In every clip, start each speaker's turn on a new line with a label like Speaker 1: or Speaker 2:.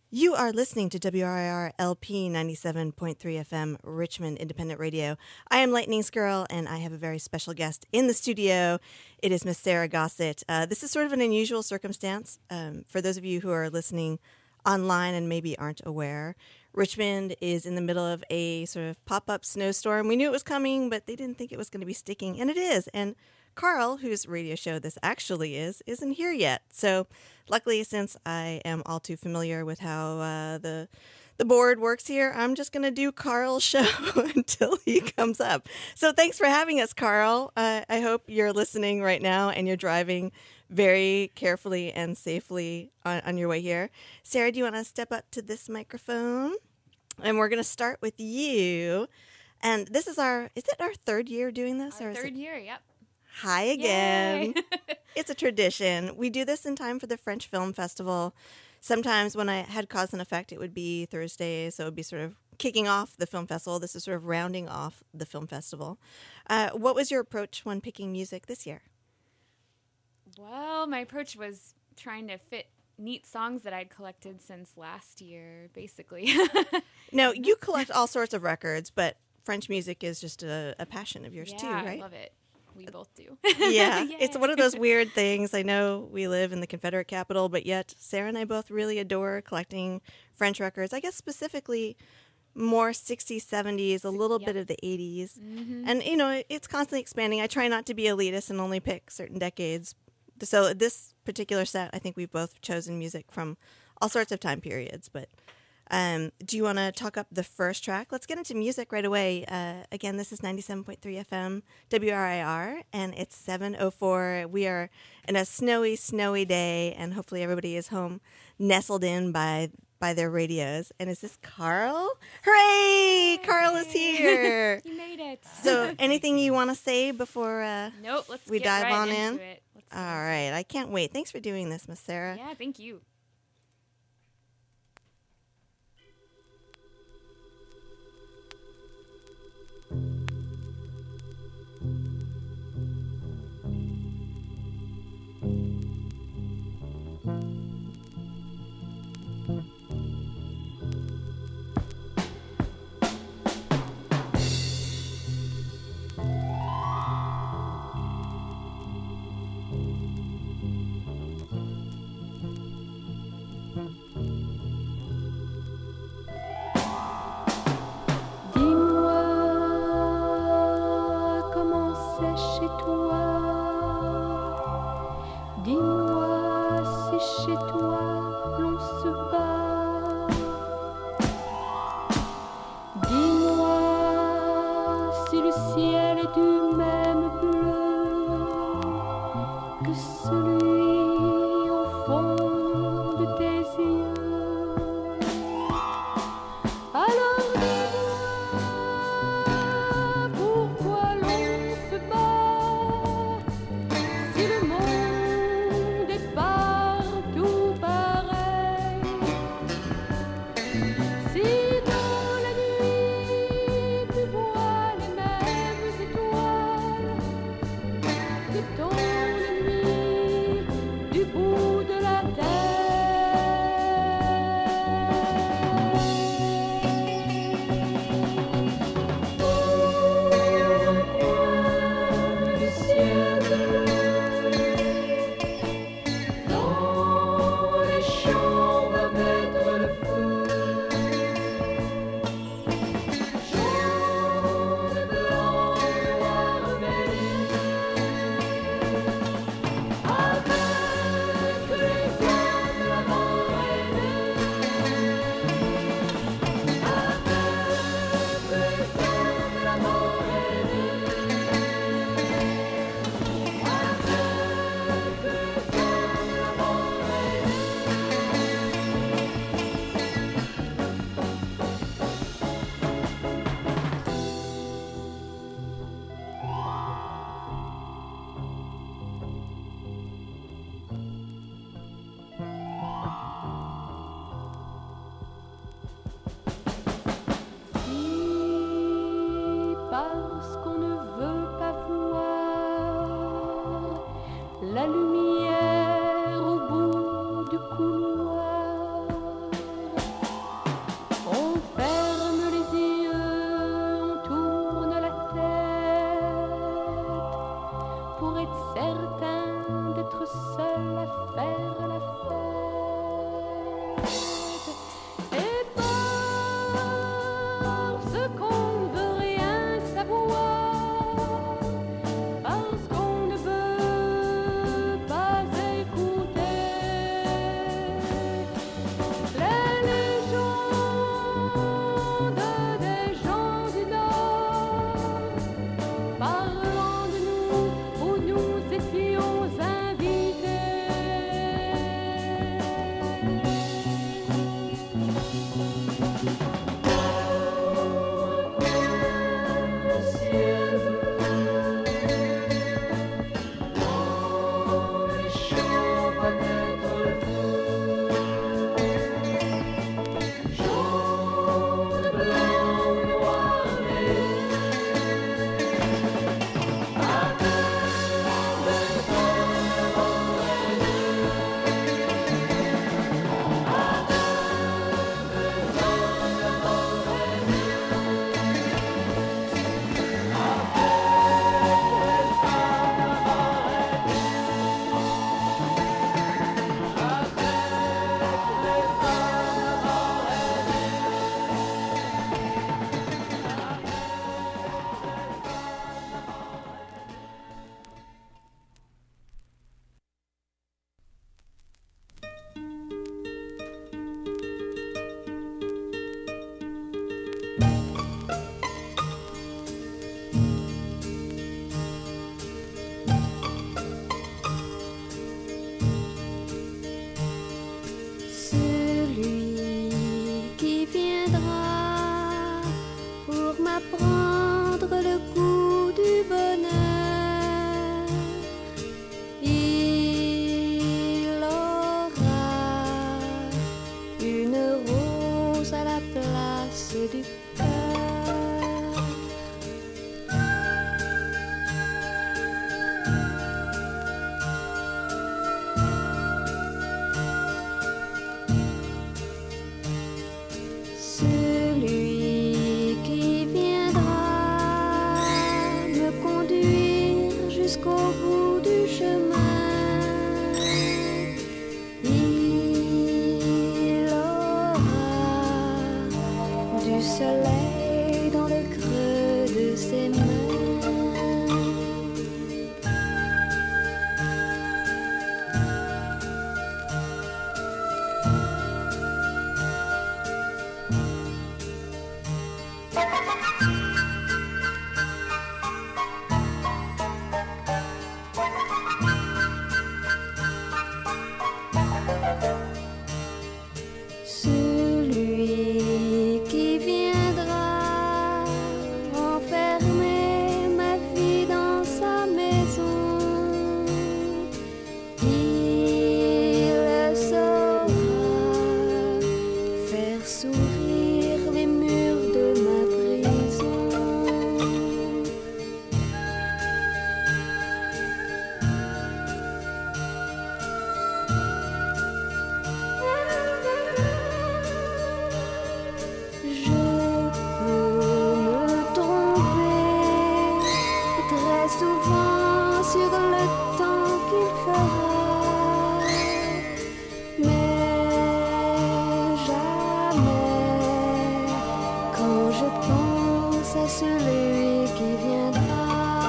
Speaker 1: You are listening to WRIR LP 97.3 FM, Richmond Independent Radio. I am Lightning Squirrel, and I have a very special guest in the studio. It is Miss Sarah Gossett. This is sort of an unusual circumstance. For those of you who are listening online and maybe aren't aware, Richmond is in the middle of a sort of pop-up snowstorm. We knew it was coming, but they didn't think it was going to be sticking, and it is. And Carl, whose radio show this actually is, isn't here yet. So luckily, since I am all too familiar with how the board works here, I'm just going to do Carl's show until he comes up. So thanks for having us, Carl. I hope you're listening right now and you're driving very carefully and safely on your way here. Sarah, do you want to step up to this microphone? And we're going to start with you. And this is is it our third year doing this?
Speaker 2: Our third year, yep.
Speaker 1: Hi again. It's a tradition. We do this in time for the French Film Festival. Sometimes when I had Cause and Effect, it would be Thursday, so it would be sort of kicking off the film festival. This is sort of rounding off the film festival. What was your approach when picking music this year?
Speaker 2: Well, my approach was trying to fit neat songs that I'd collected since last year, basically.
Speaker 1: Now, you collect all sorts of records, but French music is just a passion of yours too, right?
Speaker 2: Yeah, I love it. We both do.
Speaker 1: Yeah, it's one of those weird things. I know we live in the Confederate capital, but yet Sarah and I both really adore collecting French records. I guess specifically more 60s, 70s, a little bit of the 80s. Mm-hmm. And, you know, it's constantly expanding. I try not to be elitist and only pick certain decades. So this particular set, I think we've both chosen music from all sorts of time periods, but do you want to talk up the first track? Let's get into music right away. Again, this is 97.3 FM WRIR, and it's 7:04. We are in a snowy, snowy day, and hopefully everybody is home nestled in by their radios. And is this Carl? Hooray! Carl is here.
Speaker 2: You made it.
Speaker 1: So anything you want to say before
Speaker 2: nope, let's
Speaker 1: we
Speaker 2: get
Speaker 1: dive
Speaker 2: right
Speaker 1: on
Speaker 2: into
Speaker 1: in?
Speaker 2: It.
Speaker 1: All right. I can't wait. Thanks for doing this, Miss Sarah.
Speaker 2: Yeah, thank you.
Speaker 3: Dis-moi si chez toi l'on se bat. place du cœur. Celui qui viendra me conduire jusqu'au bout du chemin, il aura du soleil dans le creux de ses mains. Celui qui viendra enfermer ma vie dans sa maison, il saura faire sourire les murs de ma prison. Je peux me tromper très souvent sur le temps qu'il fera, mais jamais quand je pense à celui qui viendra.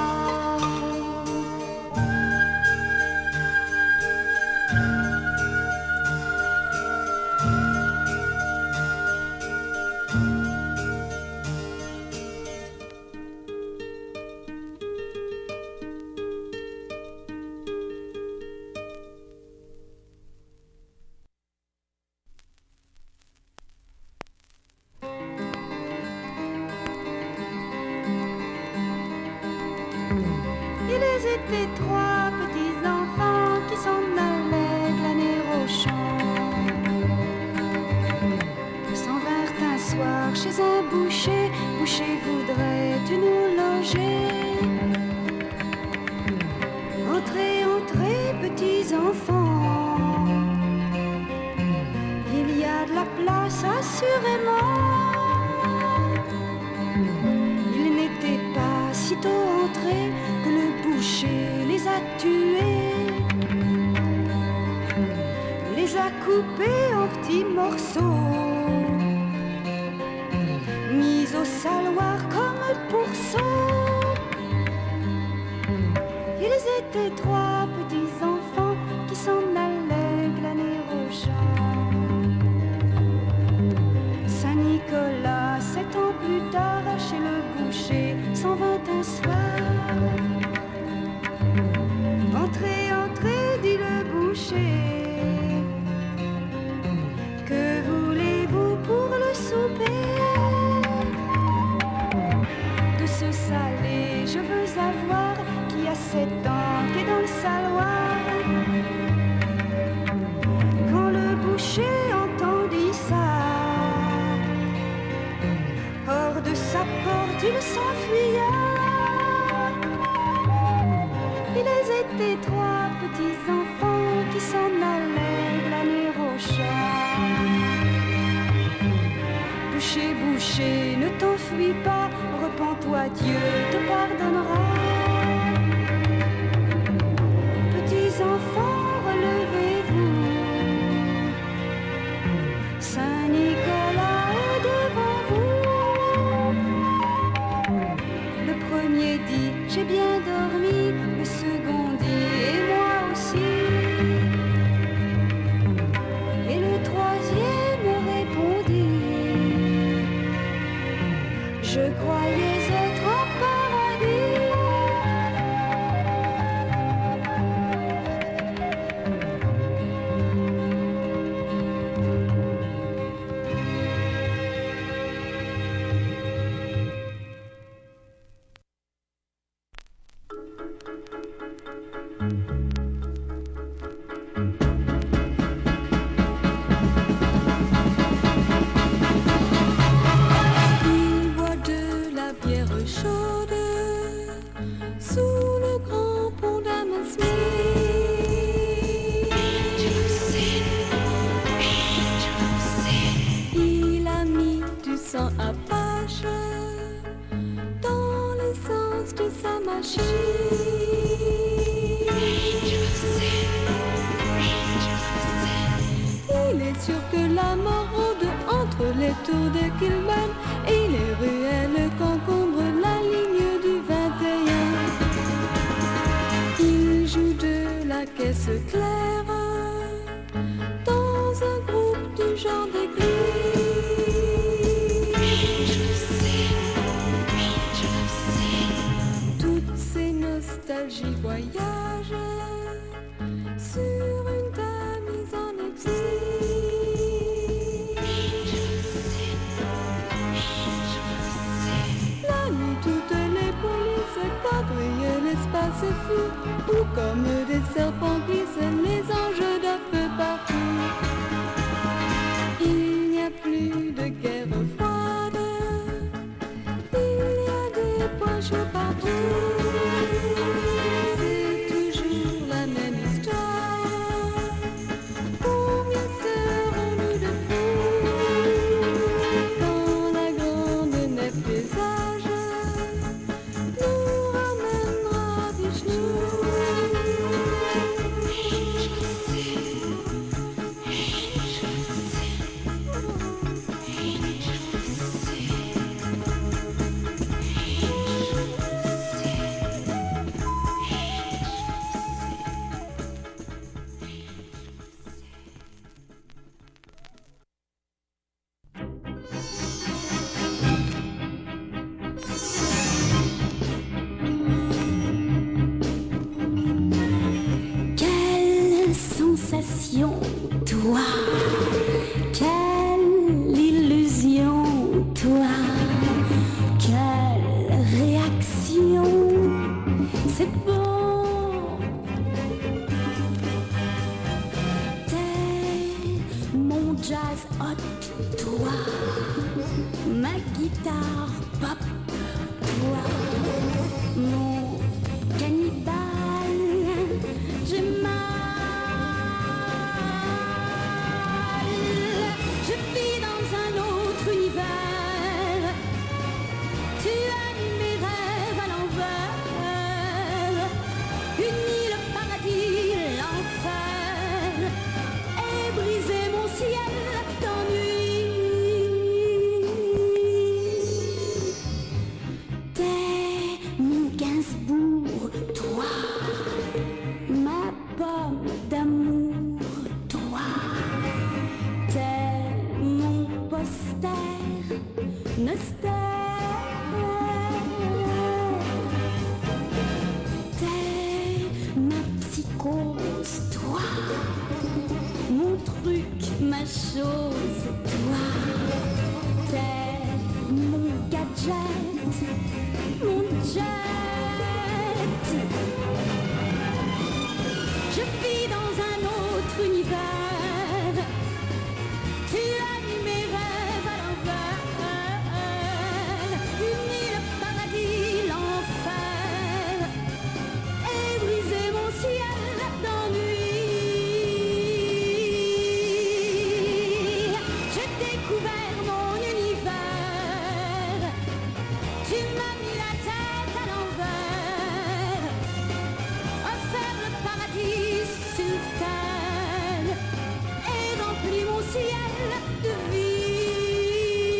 Speaker 4: Ils étaient trois petits enfants qui s'en allaient glaner au champ. Ils s'en vinrent un soir chez un boucher. Boucher, voudrais-tu nous loger? Entrez, entrez, petits enfants, il y a de la place assurément. Ils n'étaient pas sitôt entrés que le boucher les a tués, les a coupés en petits morceaux, mis au saloir comme pourceaux. Ils étaient trois petits enfants qui s'en allaient glaner au champ. Saint-Nicolas, 7 ans plus tard, chez le boucher, s'en vint un soir. Entrez, entrez, dit le boucher, que voulez-vous pour le souper? De ce salé, je veux savoir qui a 7 ans, qui est dans le saloir. Quand le boucher entendit ça, hors de sa porte, il s'enfuya. Ils étaient trois petits enfants qui s'en allaient glaner au champ. Boucher, boucher, ne t'enfuis pas, repens-toi, Dieu te pardonnera. Petits enfants, relevez-vous, Saint-Nicolas est devant vous. Le premier dit, j'ai bien dormi, le second dit, et moi aussi. Et le troisième répondit, je croyais être en paradis.
Speaker 3: sang apache dans l'essence de sa machine. Il est sûr que la mort rôde entre les tours de Kilman et les ruelles qu'encombre la ligne du 21. Il joue de la caisse claire dans un groupe du genre d'église. Toutes ces nostalgies voyagent sur une table mise en exil. La nuit, toutes les polices quadrillent l'espace fou, où comme des serpents glissent les anges d'un peu partout. Il n'y a plus de guerre froide, il y a des points chauds partout. C'est toujours la même histoire. Combien serons-nous de fous quand la grande nef des âges nous ramènera Vishnu? Quelle sensation, toi, quelle illusion, toi, quelle réaction, c'est bon. T'es mon jazz hot, toi, ma guitare pop, toi, mon cannibale, j'ai mal. Je vis dans un autre univers. Tu animes mes rêves à l'envers. Unis le paradis, l'enfer, et briser mon ciel d'ennui. T'es mon Gainsbourg, toi, ma pomme d'amour, toi. T'es mon poster, nostère. T'es ma psychose, toi. Mon truc, ma chose, toi. T'es mon gadget, mon jet. Je vis dans un autre univers. Tu animes mes rêves à l'envers. Unis le paradis, l'enfer, et briser mon ciel d'ennui. J'ai découvert mon univers. Tu m'as mis la tête à l'envers. Offert le paradis sur terre et rempli mon ciel de vie.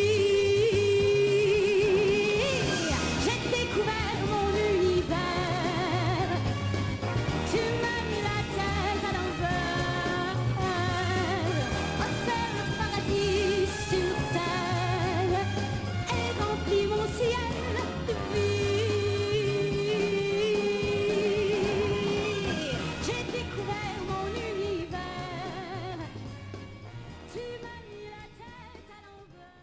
Speaker 3: J'ai découvert mon univers. Tu m'as mis la tête à l'envers. Offert le paradis sur terre et rempli mon ciel de vie. J'ai découvert mon univers. Tu m'as mis la tête à l'envers.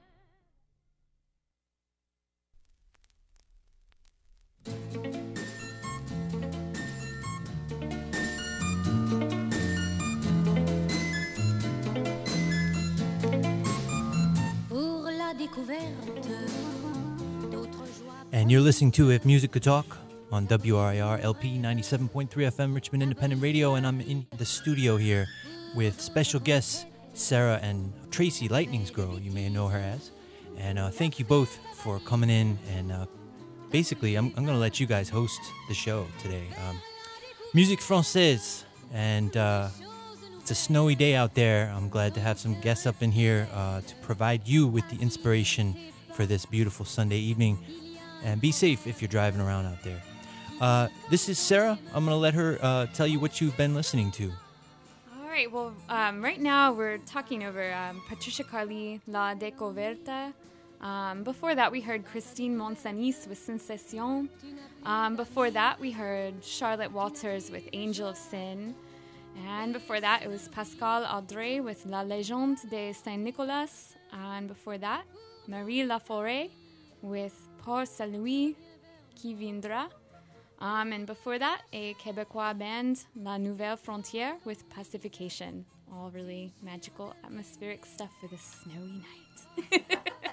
Speaker 3: Pour la découverte d'autres joies.
Speaker 5: And you're listening to If Music Could Talk on WRIR LP 97.3 FM Richmond Independent Radio, and I'm in the studio here with special guests Sarah and Tracy Lightning's Girl, you may know her as. And thank you both for coming in. And basically, I'm going to let you guys host the show today. Musique Française. And it's a snowy day out there. I'm glad to have some guests up in here to provide you with the inspiration for this beautiful Sunday evening. And be safe if you're driving around out there. This is Sarah. I'm going to let her tell you what you've been listening to.
Speaker 2: All right. Well, right now we're talking over Patricia Carly, La Découverte. Before that, we heard Christine Monsanis with Sensation. Before that, we heard Charlotte Walters with Angel of Sin. And before that, it was Pascal Audrey with La Légende de Saint-Nicolas. And before that, Marie Laforêt with Pour celui qui viendra. And before that, a Québécois band, La Nouvelle Frontière, with Pacification. All really magical, atmospheric stuff for this snowy night.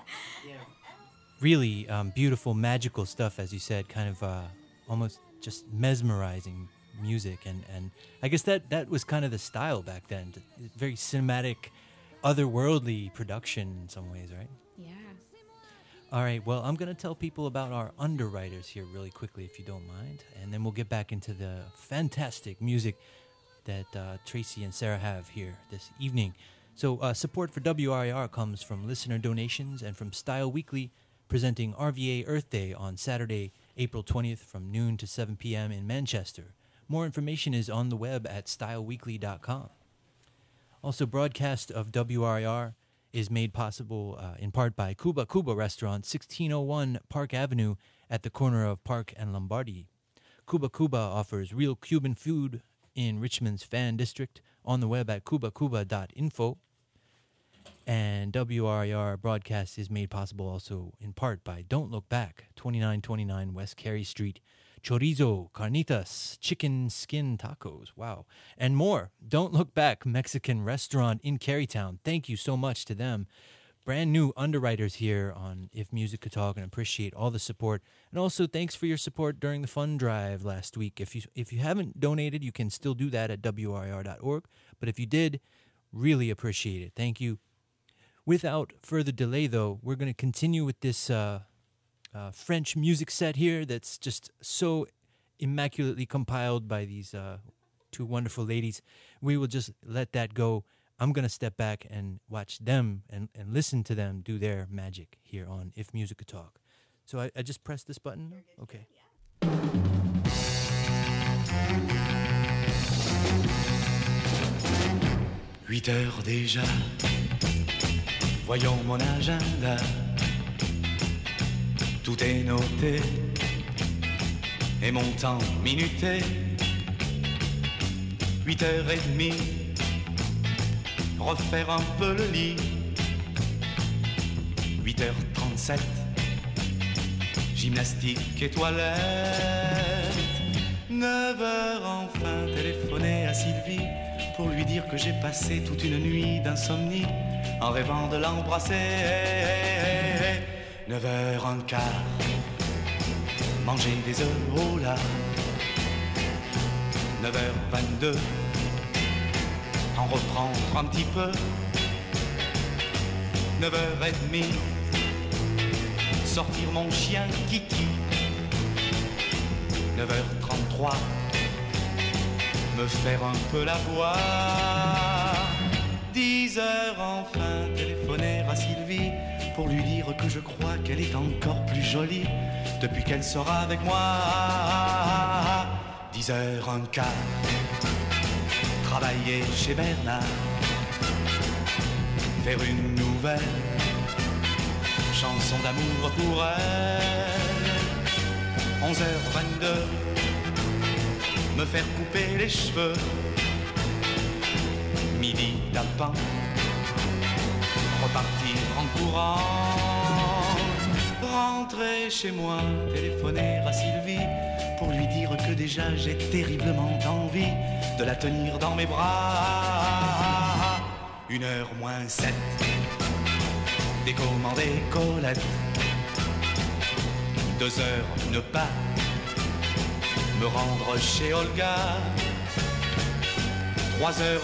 Speaker 5: Really beautiful, magical stuff, as you said, kind of almost just mesmerizing music. And I guess that was kind of the style back then. Very cinematic, otherworldly production in some ways, right?
Speaker 2: Yeah.
Speaker 5: All right, well, I'm going to tell people about our underwriters here really quickly, if you don't mind, and then we'll get back into the fantastic music that Tracy and Sarah have here this evening. So support for WRIR comes from listener donations and from Style Weekly, presenting RVA Earth Day on Saturday, April 20th from noon to 7 p.m. in Manchester. More information is on the web at styleweekly.com. Also, broadcast of WRIR is made possible in part by Cuba Cuba Restaurant, 1601 Park Avenue at the corner of Park and Lombardy. Cuba Cuba offers real Cuban food in Richmond's Fan District, on the web at cubacuba.info. And WRIR broadcast is made possible also in part by Don't Look Back, 2929 West Carey Street. Chorizo, carnitas, chicken skin tacos, wow, and more. Don't Look Back Mexican restaurant in Carytown. Thank you so much to them. Brand new underwriters here on If Music Could Talk, and appreciate all the support. And also thanks for your support during the fund drive last week. If you haven't donated, you can still do that at WRIR.org. But if you did, really appreciate it. Thank you. Without further delay, though, we're going to continue with this French music set here that's just so immaculately compiled by these two wonderful ladies. We will just let that go. I'm going to step back and watch them and listen to them do their magic here on If Music Could Talk. So I just press this button? Okay.
Speaker 6: 8 heures déjà, voyons mon agenda. Tout est noté et mon temps minuté. 8h30, refaire un peu le lit. 8h37, gymnastique et toilette. 9h enfin, téléphoner à Sylvie pour lui dire que j'ai passé toute une nuit d'insomnie en rêvant de l'embrasser. 9h15, manger des œufs au lard. 9h22, en reprendre un petit peu. 9h30, sortir mon chien Kiki. 9h33, me faire un peu la voix. 10h enfin, téléphoner à Sylvie pour lui dire que je crois qu'elle est encore plus jolie depuis qu'elle sera avec moi. 10h15, travailler chez Bernard, faire une nouvelle chanson d'amour pour elle. 11h22, me faire couper les cheveux. Midi tapant, repartir en courant. Rentrer chez moi, téléphoner à Sylvie pour lui dire que déjà j'ai terriblement envie de la tenir dans mes bras. 1h moins 7, décommander Colette. 2h ne pas me rendre chez Olga.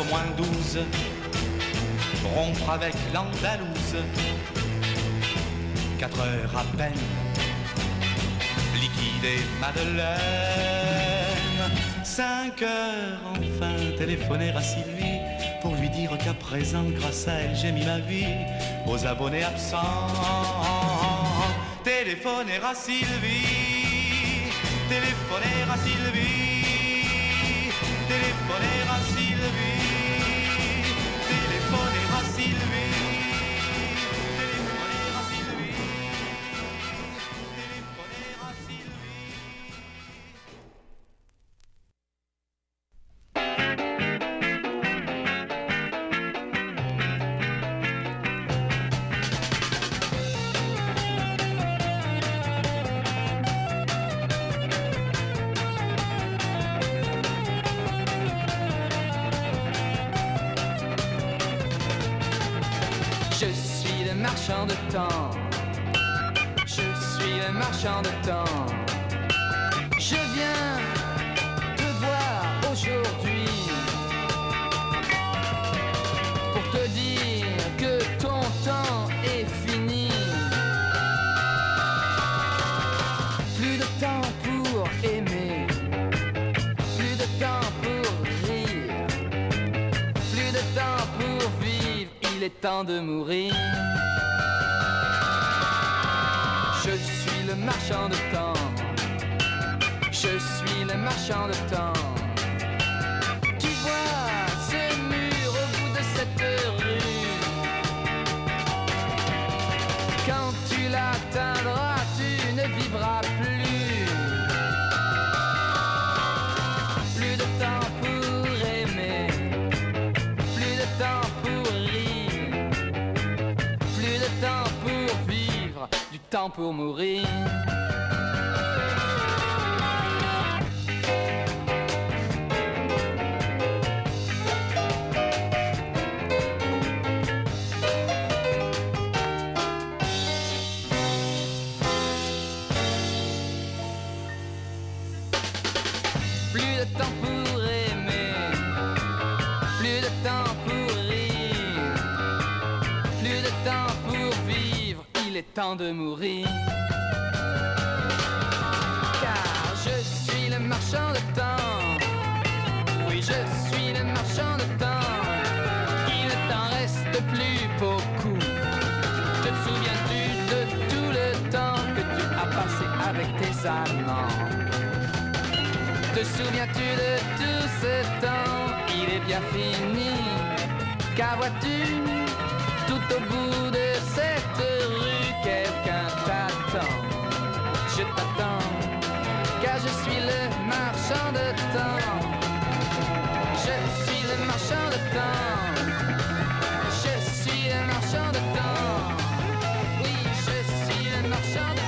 Speaker 6: 3h moins 12, rompre avec l'Andalouse. 4 heures à peine. Liquider Madeleine. 5 heures enfin, téléphoner à Sylvie pour lui dire qu'à présent, grâce à elle, j'ai mis ma vie aux abonnés absents. Téléphoner à Sylvie, téléphoner à Sylvie, téléphoner à Sylvie, téléphoner à Sylvie, téléphoner à Sylvie, téléphoner à Sylvie.
Speaker 7: Marchand de temps, je suis le marchand de temps. Je viens te voir aujourd'hui pour te dire que ton temps est fini. Plus de temps pour aimer, plus de temps pour rire, plus de temps pour vivre, il est temps de mourir. Je suis le marchand de temps. Je suis le marchand de temps. Tu vois ce mur au bout de cette rue. Quand tu l'atteindras, tu ne vivras plus. Plus de temps pour aimer, plus de temps pour rire, plus de temps pour vivre, du temps pour mourir. Plus de temps pour aimer, plus de temps pour rire, plus de temps pour vivre, il est temps de mourir. Car je suis le marchand de temps, oui je suis le marchand de temps, il ne t'en reste plus beaucoup. Te souviens-tu de tout le temps que tu as passé avec tes amants? Te souviens-tu de tout ce temps? Il est bien fini. Car vois-tu, tout au bout de cette rue, quelqu'un t'attend. Je t'attends, car je suis le marchand de temps. Je suis le marchand de temps. Je suis le marchand de temps. Oui, je suis le marchand de temps.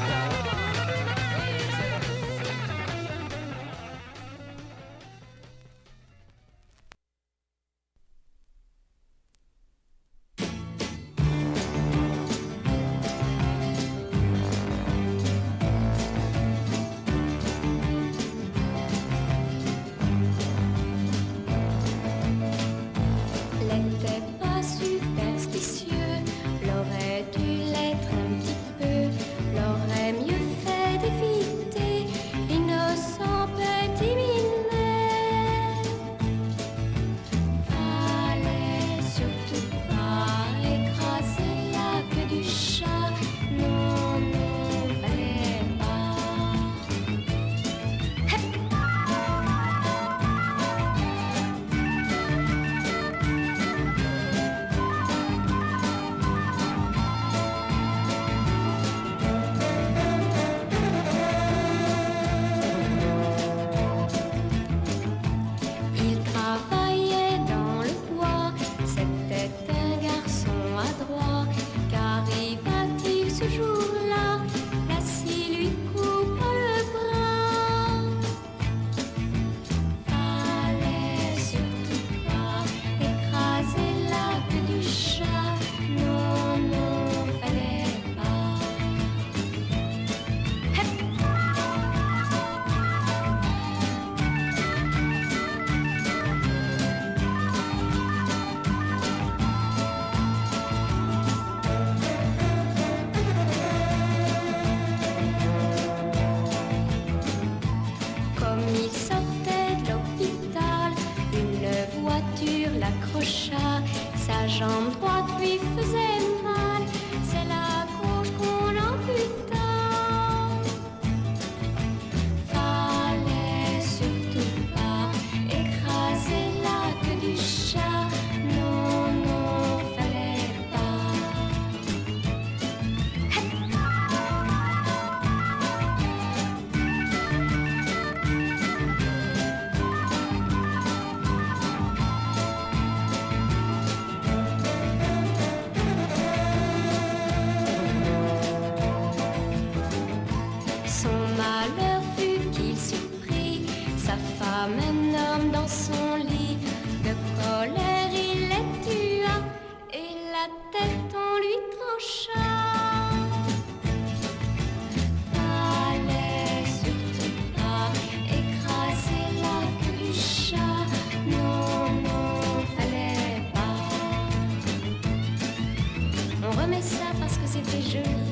Speaker 4: parce que c'était joli.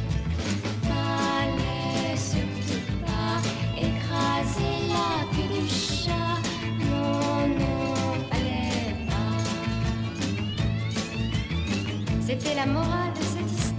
Speaker 4: Fallait surtout pas écraser la queue du chat. Non, non, fallait pas. C'était la morale de cette histoire.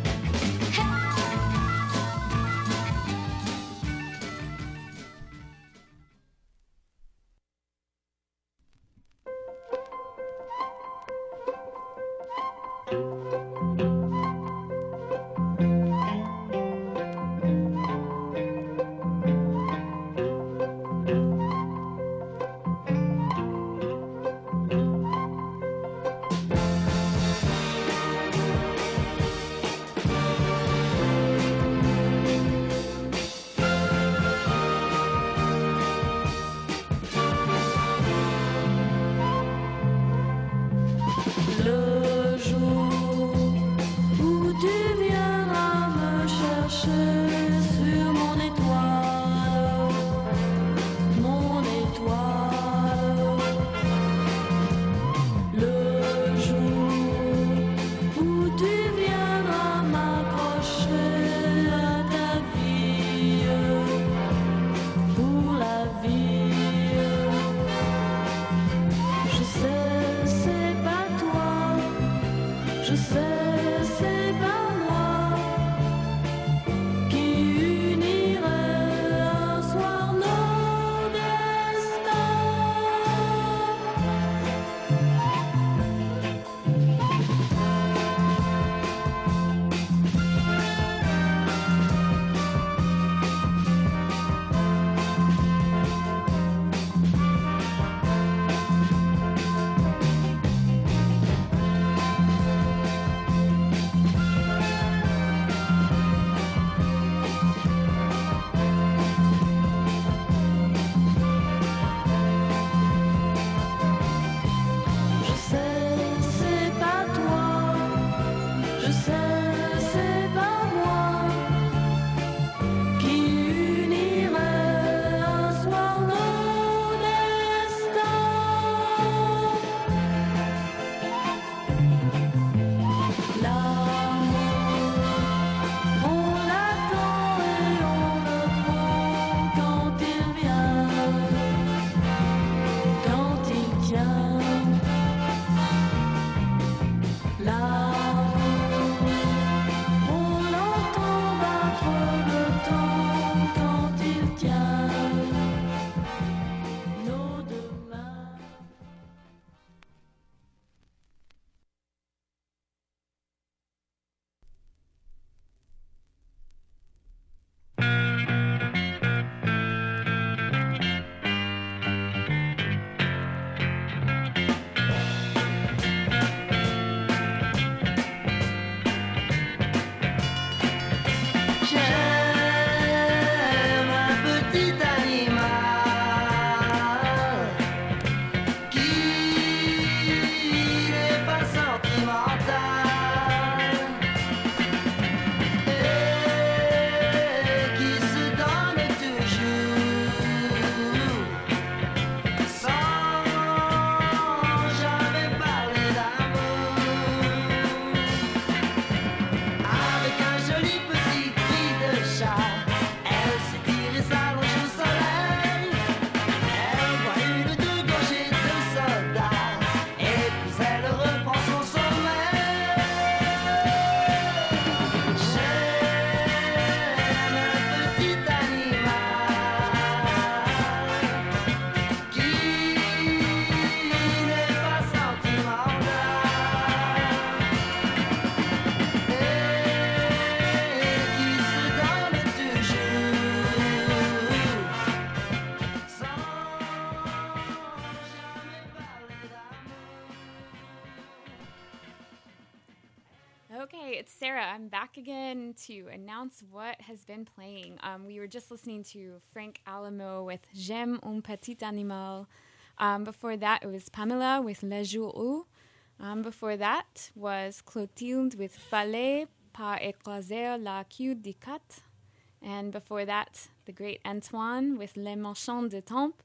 Speaker 2: Okay, it's Sarah. I'm back again to announce what has been playing. We were just listening to Frank Alamo with J'aime un petit animal. Before that, it was Pamela with Le Jour où. Before that was Clotilde with Fallait pas écraser la queue du cat. And before that, the great Antoine with Les Marchands de Tempe.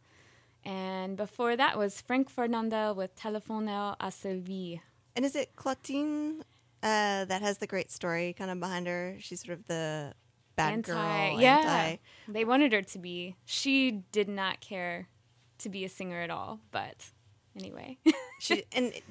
Speaker 2: And before that was Frank Fernandel with Téléphoner à Sylvie.
Speaker 1: And is it Clotilde? That has the great story kind of behind her. She's sort of the bad girl.
Speaker 2: Yeah. They wanted her to be. She did not care to be a singer at all, but anyway.
Speaker 1: She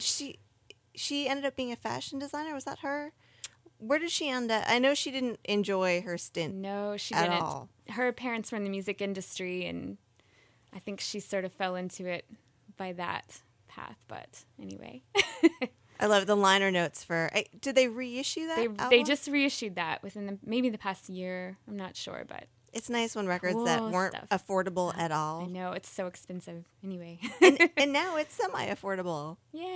Speaker 1: ended up being a fashion designer. Was that her? Where did she end up? I know she didn't enjoy her stint.
Speaker 2: No, she
Speaker 1: at
Speaker 2: didn't.
Speaker 1: all.
Speaker 2: Her parents were in the music industry, and I think she sort of fell into it by that path. But anyway.
Speaker 1: I love the liner notes for. Did they reissue that?
Speaker 2: They just reissued that within maybe the past year. I'm not sure, but
Speaker 1: it's nice when records
Speaker 2: cool
Speaker 1: that weren't
Speaker 2: stuff.
Speaker 1: affordable at all.
Speaker 2: I know it's so expensive. Anyway,
Speaker 1: and now it's semi-affordable.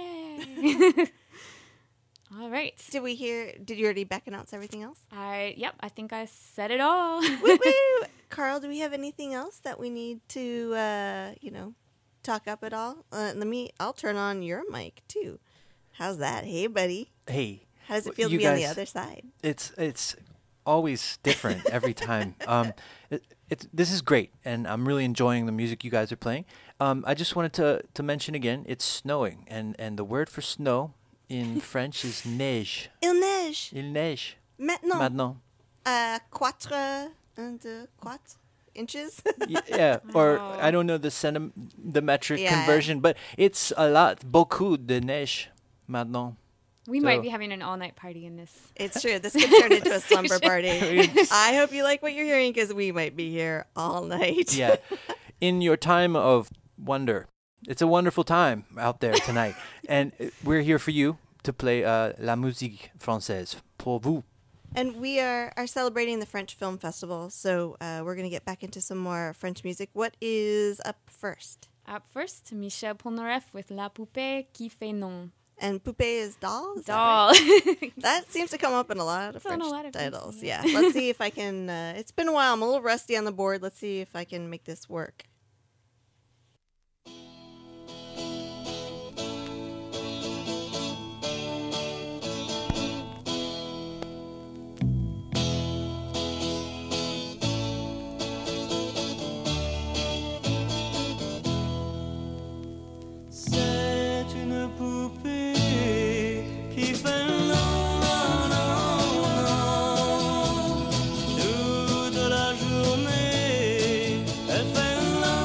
Speaker 2: Yay! All right.
Speaker 1: Did you already Beck announce everything else?
Speaker 2: I think I said it all.
Speaker 1: Woo woo! Carl, do we have anything else that we need to talk up at all? I'll turn on your mic too. How's that? Hey, buddy.
Speaker 8: Hey.
Speaker 1: How does it feel to be on the other side?
Speaker 8: It's always different every time. This is great, and I'm really enjoying the music you guys are playing. I just wanted to mention again, it's snowing, and the word for snow in French is neige.
Speaker 1: Il neige.
Speaker 8: Il neige.
Speaker 1: Maintenant.
Speaker 8: Maintenant.
Speaker 1: 4 inches.
Speaker 8: Yeah, or I don't know the metric conversion, but it's a lot. Beaucoup de neige maintenant.
Speaker 2: We might be having an all-night party in this.
Speaker 1: It's true. This could turn into a slumber party. I hope you like what you're hearing because we might be here all night.
Speaker 8: Yeah. In your time of wonder, it's a wonderful time out there tonight. And we're here for you to play la musique française pour vous.
Speaker 1: And we are celebrating the French Film Festival, so we're going to get back into some more French music. What is up first?
Speaker 2: Up first, Michel Polnareff with La Poupée qui fait non.
Speaker 1: And poupée is doll?
Speaker 2: Doll.
Speaker 1: That seems to come up in a lot of French titles.
Speaker 2: French,
Speaker 1: yeah. Let's see if I can... it's been a while. I'm a little rusty on the board. Let's see if I can make this work.
Speaker 6: Toute la journée, elle fait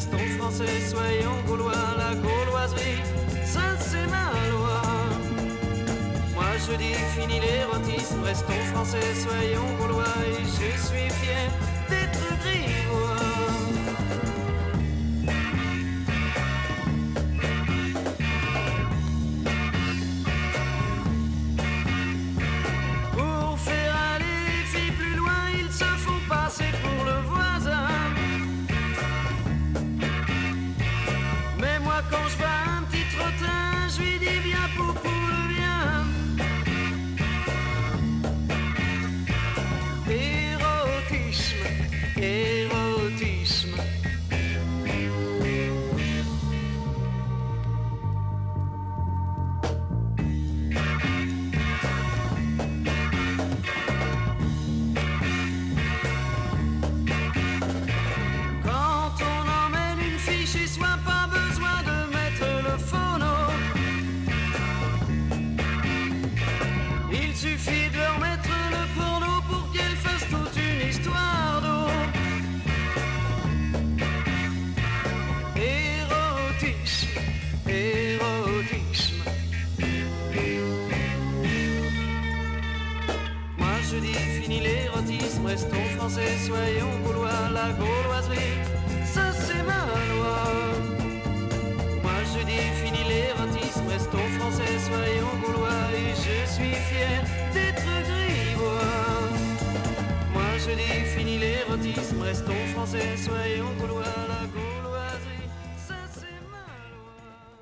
Speaker 6: restons français, soyons gaulois. La gauloiserie, ça c'est ma loi. Moi je dis fini l'érotisme, restons français, soyons gaulois. Et je suis fier d'être grivois. Quand je vois un petit trottin, je lui dis viens pour le bien. Érotisme, érotisme. Quand on emmène une fille chez soi, pas besoin de il suffit de leur mettre le porno pour qu'elle fasse toute une histoire d'eau. Érotisme, érotisme. Moi je dis fini l'érotisme, restons français, soyons gaulois. La gauloiserie, ça c'est ma loi. Moi je dis fini l'érotisme, restons français, soyons gaulois. Et je suis fier d'être grivois. Moi je dis fini l'érotisme, restons français, soyons gaulois. La gauloiserie, ça c'est ma loi.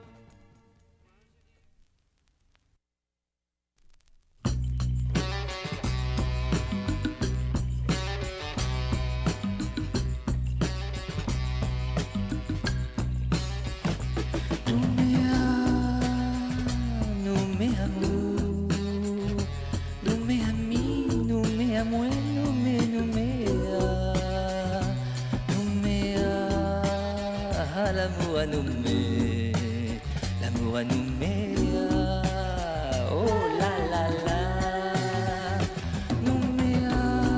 Speaker 9: L'amour à Nouméa, oh la la la. Nouméa,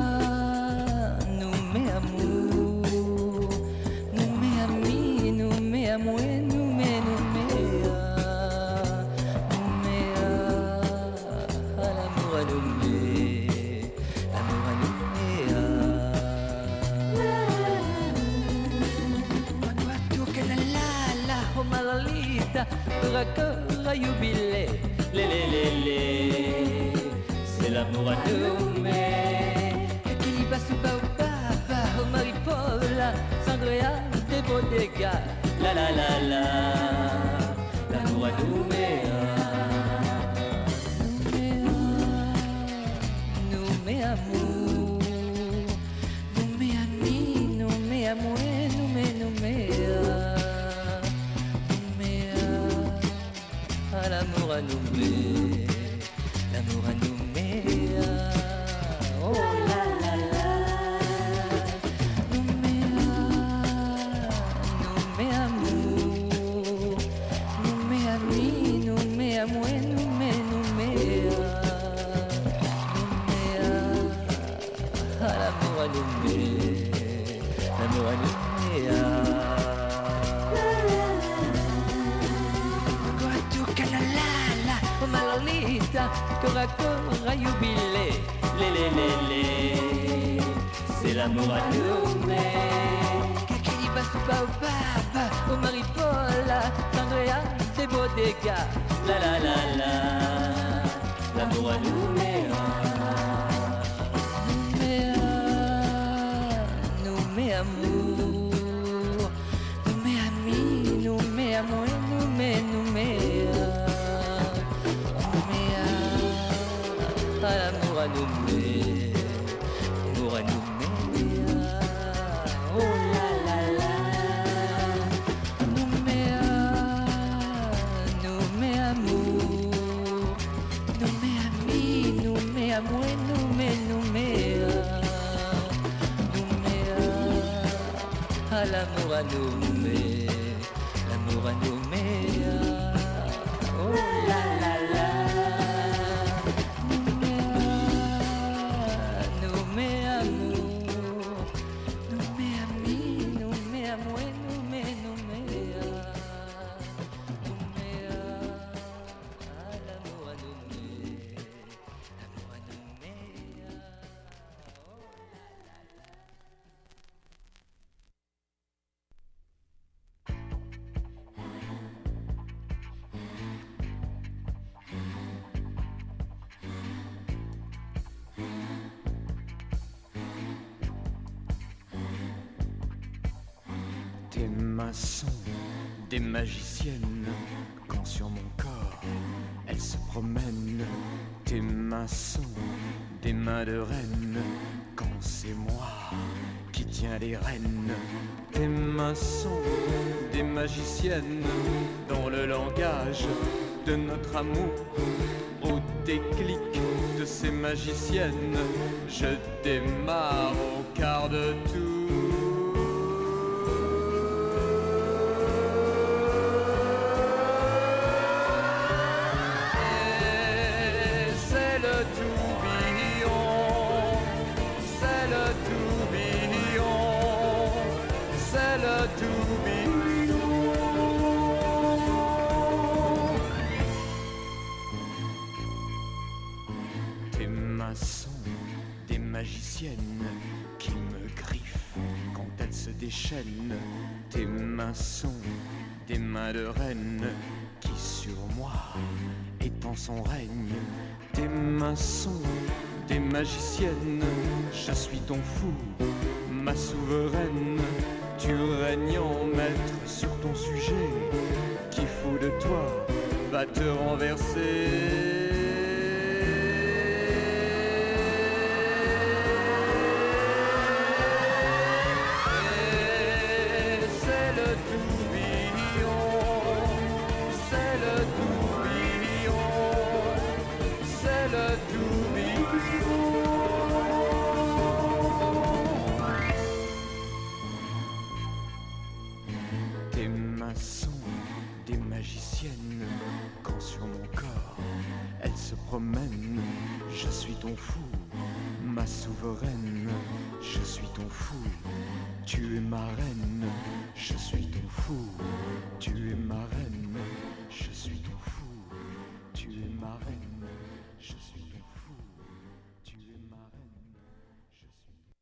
Speaker 9: Nouméa amour, Nouméa mi, Nouméa moi, Nouméa, Nouméa, Nouméa, l'amour à Nouméa, l'amour à Nouméa. Malalita, Cora jubilé, lé, c'est l'amour à nous, che li va su papa, oh maripola, sangria de bodega, la, l'amour à nous, Nouméa amour, Nouméa mi, Nouméa moi, Nouméa. L'amour à Nouméa, l'amour à Nouméa, oh la la la. Nouméa, Nouméa amour, Nouméa mi, Nouméa moi, Nouméa, Nouméa, l'amour à Nouméa, l'amour à Nouméa. Malalita, Cora jubilé, lé, c'est l'amour à nous, che li va su papa, oh maripola, sangria de bodega, la, l'amour à nous, Nouméa amour, Nouméa mi, Nouméa moi, Nouméa. L'amour à Nouméa, l'amour à Nouméa, oh la la la. Nouméa, Nouméa amour, Nouméa mi, Nouméa moi, Nouméa, l'amour à Nouméa, l'amour à Nouméa, oh la la la. Nouméa amour, Nouméa mi, Nouméa moi, Nouméa.
Speaker 10: Tes mains sont des magiciennes quand sur mon corps elles se promènent. Tes mains sont des mains de reine quand c'est moi qui tiens les rênes. Tes mains sont des magiciennes dans le langage de notre amour. Au déclic de ces magiciennes, je démarre au quart de tour. Tes mains sont des magiciennes qui me griffent quand elles se déchaînent. Tes mains sont des mains de reine qui sur moi étend son règne. Tes mains sont des magiciennes, je suis ton fou, ma souveraine. Tu règnes en maître sur ton sujet, qui fout de toi va te renverser. Tes mains sont des magiciennes quand sur mon corps elles se promènent. Je suis ton fou, ma souveraine. Je suis ton fou, tu es ma reine. Je suis ton fou, tu es ma reine. Je suis ton fou, tu es ma reine. Je suis ton fou, tu es ma reine. Je suis...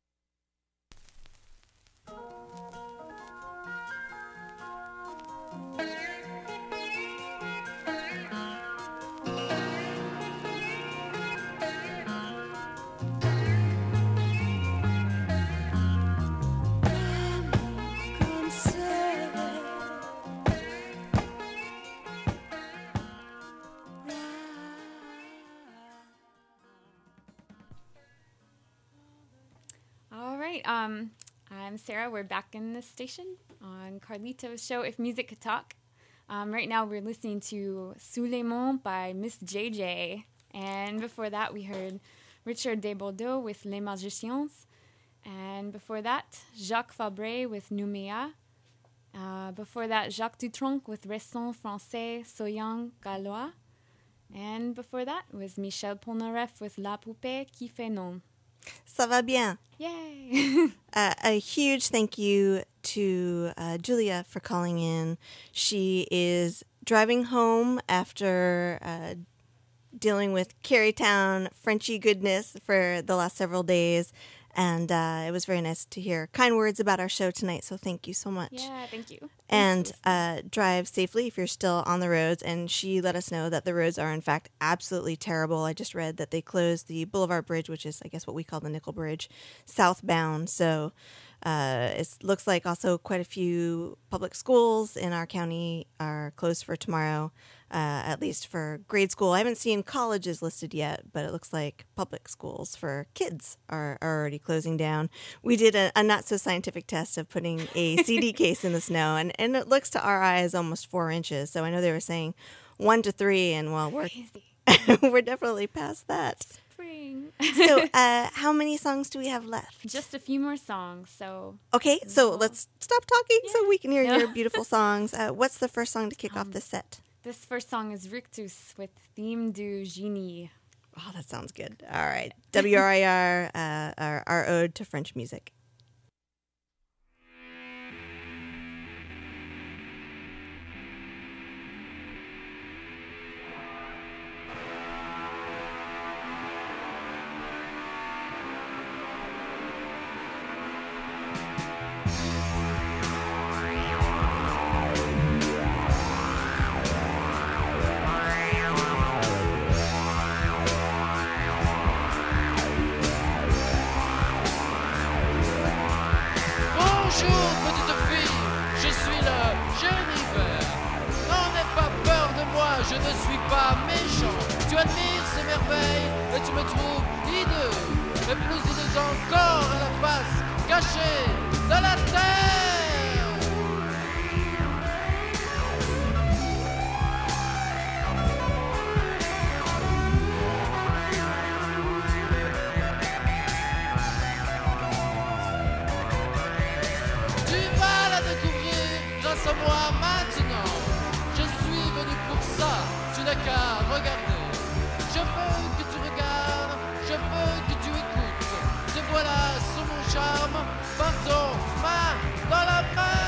Speaker 2: All right. I'm Sarah. We're back in the station on Carlito's show, If Music Could Talk. Right now we're listening to Souleymont by Miss JJ. And before that we heard Richard Desbordeaux with Les Magiciens. And before that, Jacques Fabre with Nouméa. Before that, Jacques Dutronc with Resson Français Soyang Gallois. And before that was Michel Polnareff with La Poupée qui fait non.
Speaker 1: Ça va bien.
Speaker 2: Yay!
Speaker 1: A huge thank you to Julia for calling in. She is driving home after dealing with Carytown Frenchy goodness for the last several days. And it was very nice to hear kind words about our show tonight, so thank you so much.
Speaker 2: Yeah, thank you.
Speaker 1: And drive safely if you're still on the roads. And she let us know that the roads are, in fact, absolutely terrible. I just read that they closed the Boulevard Bridge, which is, I guess, what we call the Nickel Bridge, southbound. So it looks like also quite a few public schools in our county are closed for tomorrow, at least for grade school. I haven't seen colleges listed yet, but it looks like public schools for kids are already closing down. We did a not-so-scientific test of putting a CD case in the snow, and it looks to our eyes almost 4 inches. So I know they were saying 1 to 3, and well, we're definitely past that.
Speaker 2: Spring.
Speaker 1: So how many songs do we have left?
Speaker 2: Just a few more songs. So
Speaker 1: okay, so let's stop talking so we can hear your beautiful songs. What's the first song to kick off the set?
Speaker 2: This first song is Rictus with Theme du Génie.
Speaker 1: Oh, that sounds good. All right. WRIR, our ode to French music.
Speaker 11: Yeah. je ne suis pas méchant. Tu admires ces merveilles et tu me trouves hideux. Et plus hideux encore à la face cachée de la terre. Tu vas la découvrir grâce à moi maintenant. Je suis venu pour ça, tu n'as qu'à regarder. Je veux que tu regardes, je veux que tu écoutes. Te voilà sous mon charme, pardon, main dans la main.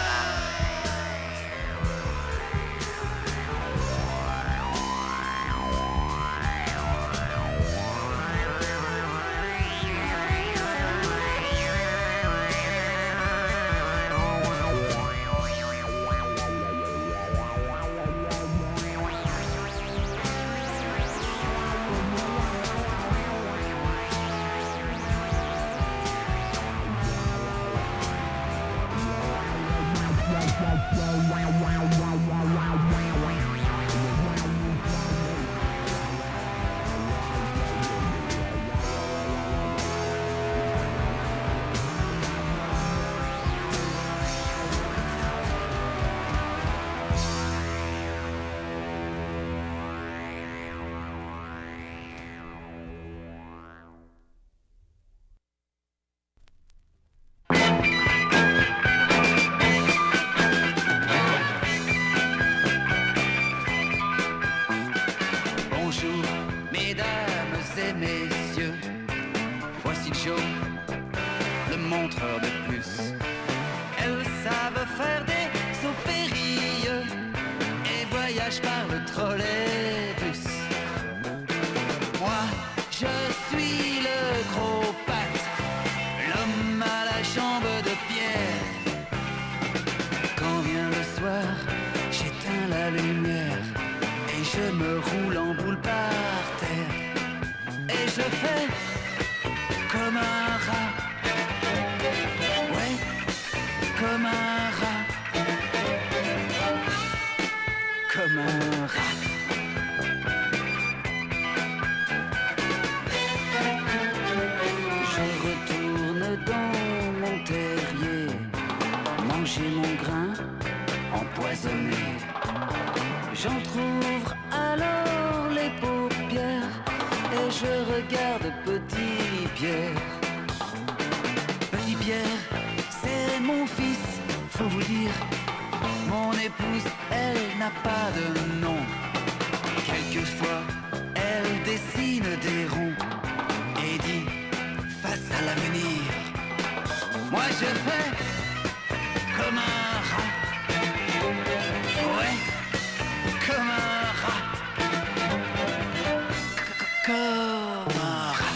Speaker 9: J'entr'ouvre alors les paupières et je regarde Petit Pierre. Petit Pierre, c'est mon fils, faut vous dire. Mon épouse, elle n'a pas de nom. Quelquefois, elle dessine des ronds et dit face à l'avenir. Moi je fais comme un rat. Ouais, comme un rat. Comme un rat.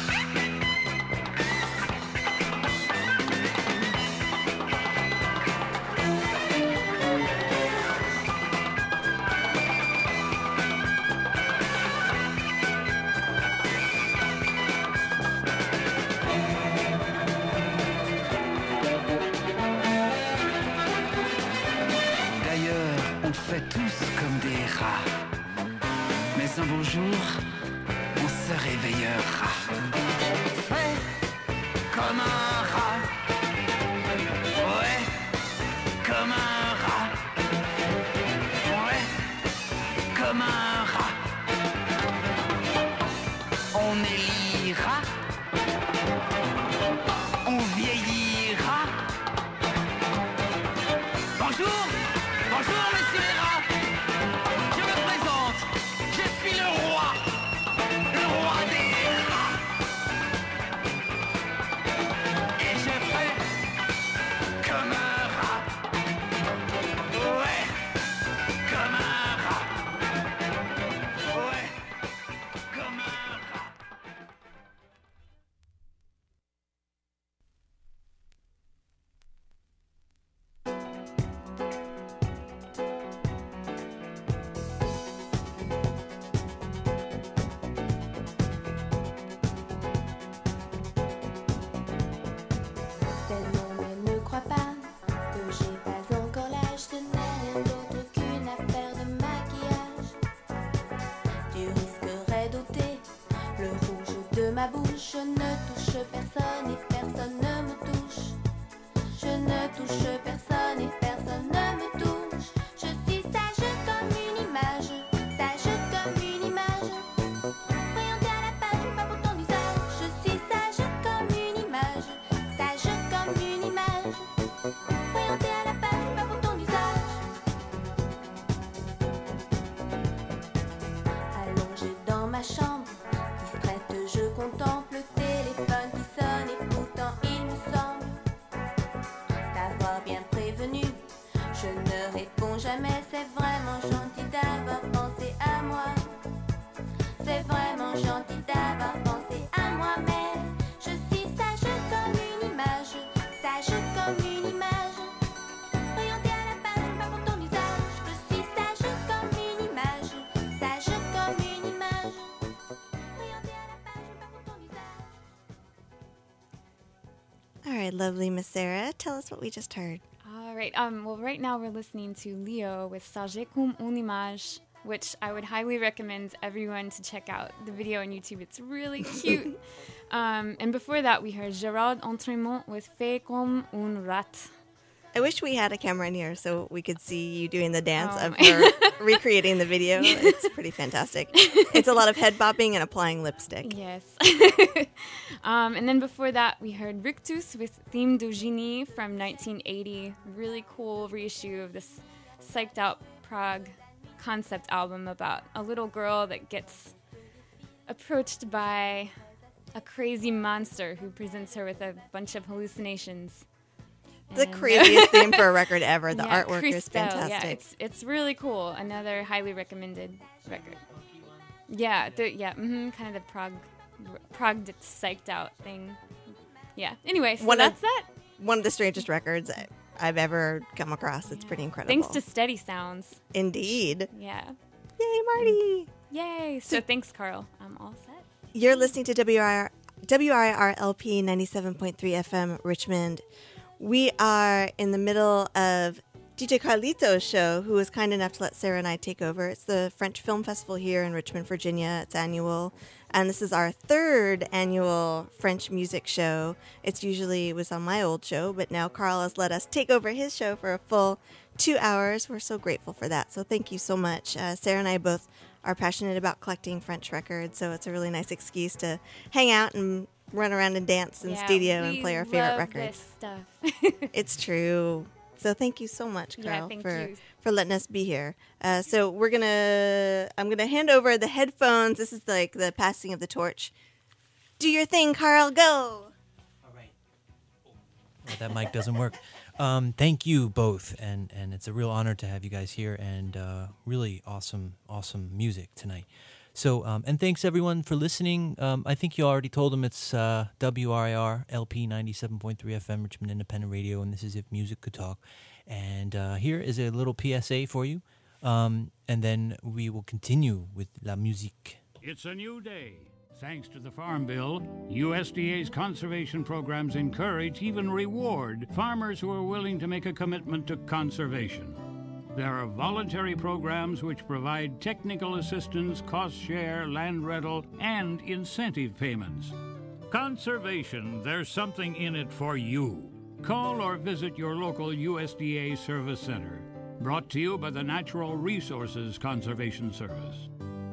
Speaker 9: D'ailleurs, on fait tous comme des rats. Mais un beau jour, on se réveillera. Fais comme un rat. Ouais, comme un rat. Ouais, comme un rat. On élira. On vieillira. Bonjour, bonjour messieurs les rats. Je me présente, je suis le roi des rats. Et je fais comme un rat. Ouais, comme un rat.
Speaker 4: ma bouche, je ne touche personne et personne ne me touche. Je ne touche personne et personne ne me touche. Je suis sage comme une image, sage comme une image. Orientée à la page, pas pour ton usage. Je suis sage comme une image, sage comme une image. Orientée à la page, pas pour ton usage. Allongée dans ma chambre, distraite, je contemple le téléphone qui sonne et pourtant il me semble t'avoir bien prévenu. Je ne réponds jamais, c'est vraiment gentil d'avoir pensé à moi. C'est vraiment gentil d'avoir pensé à moi, mais je suis sage comme une image, sage comme une image. Orientée à la page, pas pour ton usage. Je suis sage comme une image, sage comme une image. Orientée à la page, pas pour ton usage.
Speaker 1: All right, lovely Miss Sarah. Tell us what we just heard.
Speaker 2: All right. Well, right now we're listening to Leo with Sage comme une image, which I would highly recommend everyone to check out the video on YouTube. It's really cute. And before that, we heard Gérard Entremont with Fait comme un rat.
Speaker 1: I wish we had a camera in here so we could see you doing the dance
Speaker 2: Oh
Speaker 1: of
Speaker 2: my-
Speaker 1: her recreating the video. It's pretty fantastic. It's a lot of head bopping and applying lipstick.
Speaker 2: Yes. And then before that, we heard Rictus with Theme du Génie from 1980. Really cool reissue of this psyched out Prague concept album about a little girl that gets approached by a crazy monster who presents her with a bunch of hallucinations.
Speaker 1: The
Speaker 2: And-
Speaker 1: craziest theme for a record ever. The
Speaker 2: Yeah,
Speaker 1: artwork is
Speaker 2: Christelle,
Speaker 1: fantastic.
Speaker 2: Yeah, it's really cool. Another highly recommended record. Yeah, kind of the prog psyched out thing. Yeah. Anyway, so
Speaker 1: One of-
Speaker 2: that's that.
Speaker 1: One of the strangest records I've ever come across. It's pretty incredible.
Speaker 2: Thanks to Steady Sounds.
Speaker 1: Indeed.
Speaker 2: Yeah.
Speaker 1: Yay, Marty.
Speaker 2: Yay. So thanks, Carl. I'm all set.
Speaker 1: You're listening to WIRLP 97.3 FM Richmond. We are in the middle of DJ Carlito's show, who was kind enough to let Sarah and I take over. It's the French Film Festival here in Richmond, Virginia. It's annual. And this is our third annual French music show. It was on my old show, but now Carl has let us take over his show for a full 2 hours. We're so grateful for that. So thank you so much. Sarah and I both are passionate about collecting French records, so it's a really nice excuse to hang out and run around and dance in the studio and play our favorite
Speaker 2: love
Speaker 1: records.
Speaker 2: This stuff.
Speaker 1: It's true. So thank you so much,
Speaker 2: Yeah,
Speaker 1: Carl,
Speaker 2: thank
Speaker 1: for
Speaker 2: you.
Speaker 1: letting us be here. So I'm gonna hand over the headphones. This is like the passing of the torch. Do your thing, Carl. Go.
Speaker 5: Oh, that mic doesn't work. Thank you both, and it's a real honor to have you guys here, and really awesome music tonight. So, and thanks everyone for listening. I think you already told them it's WRIR LP 97.3 FM Richmond Independent Radio, and this is If Music Could Talk. And here is a little PSA for you, and then we will continue with La Musique.
Speaker 12: It's a new day. Thanks to the Farm Bill, USDA's conservation programs encourage, even reward, farmers who are willing to make a commitment to conservation. There are voluntary programs which provide technical assistance, cost share, land rental, and incentive payments. Conservation, there's something in it for you. Call or visit your local USDA Service Center. Brought to you by the Natural Resources Conservation Service.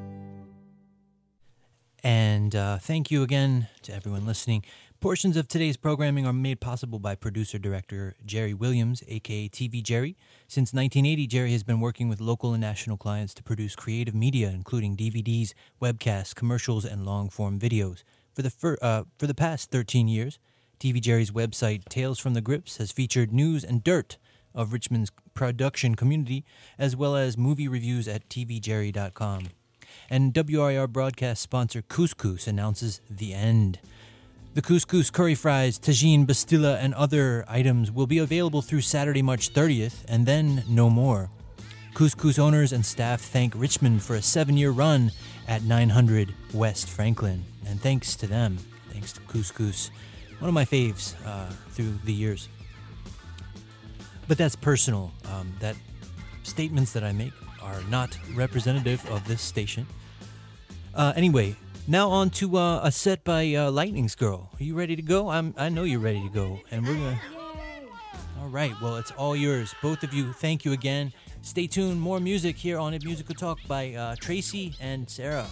Speaker 5: And thank you again to everyone listening. Portions of today's programming are made possible by producer-director Jerry Williams, a.k.a. TV Jerry. Since 1980, Jerry has been working with local and national clients to produce creative media, including DVDs, webcasts, commercials, and long-form videos. For the past 13 years, TV Jerry's website, Tales from the Grips, has featured news and dirt of Richmond's production community, as well as movie reviews at tvjerry.com. And WRIR broadcast sponsor Couscous announces the end. The couscous, curry fries, tagine, bastilla, and other items will be available through Saturday, March 30th, and then no more. Couscous owners and staff thank Richmond for a 7-year run at 900 West Franklin. And thanks to them, thanks to Couscous, one of my faves through the years. But that's personal. That statements that I make are not representative of this station. Anyway, Now on to a set by Lightning's Girl. Are you ready to go? I know you're ready to go, and we're gonna. All right. Well, it's all yours, both of you. Thank you again. Stay tuned. More music here on A Musical Talk by Tracy and Sarah.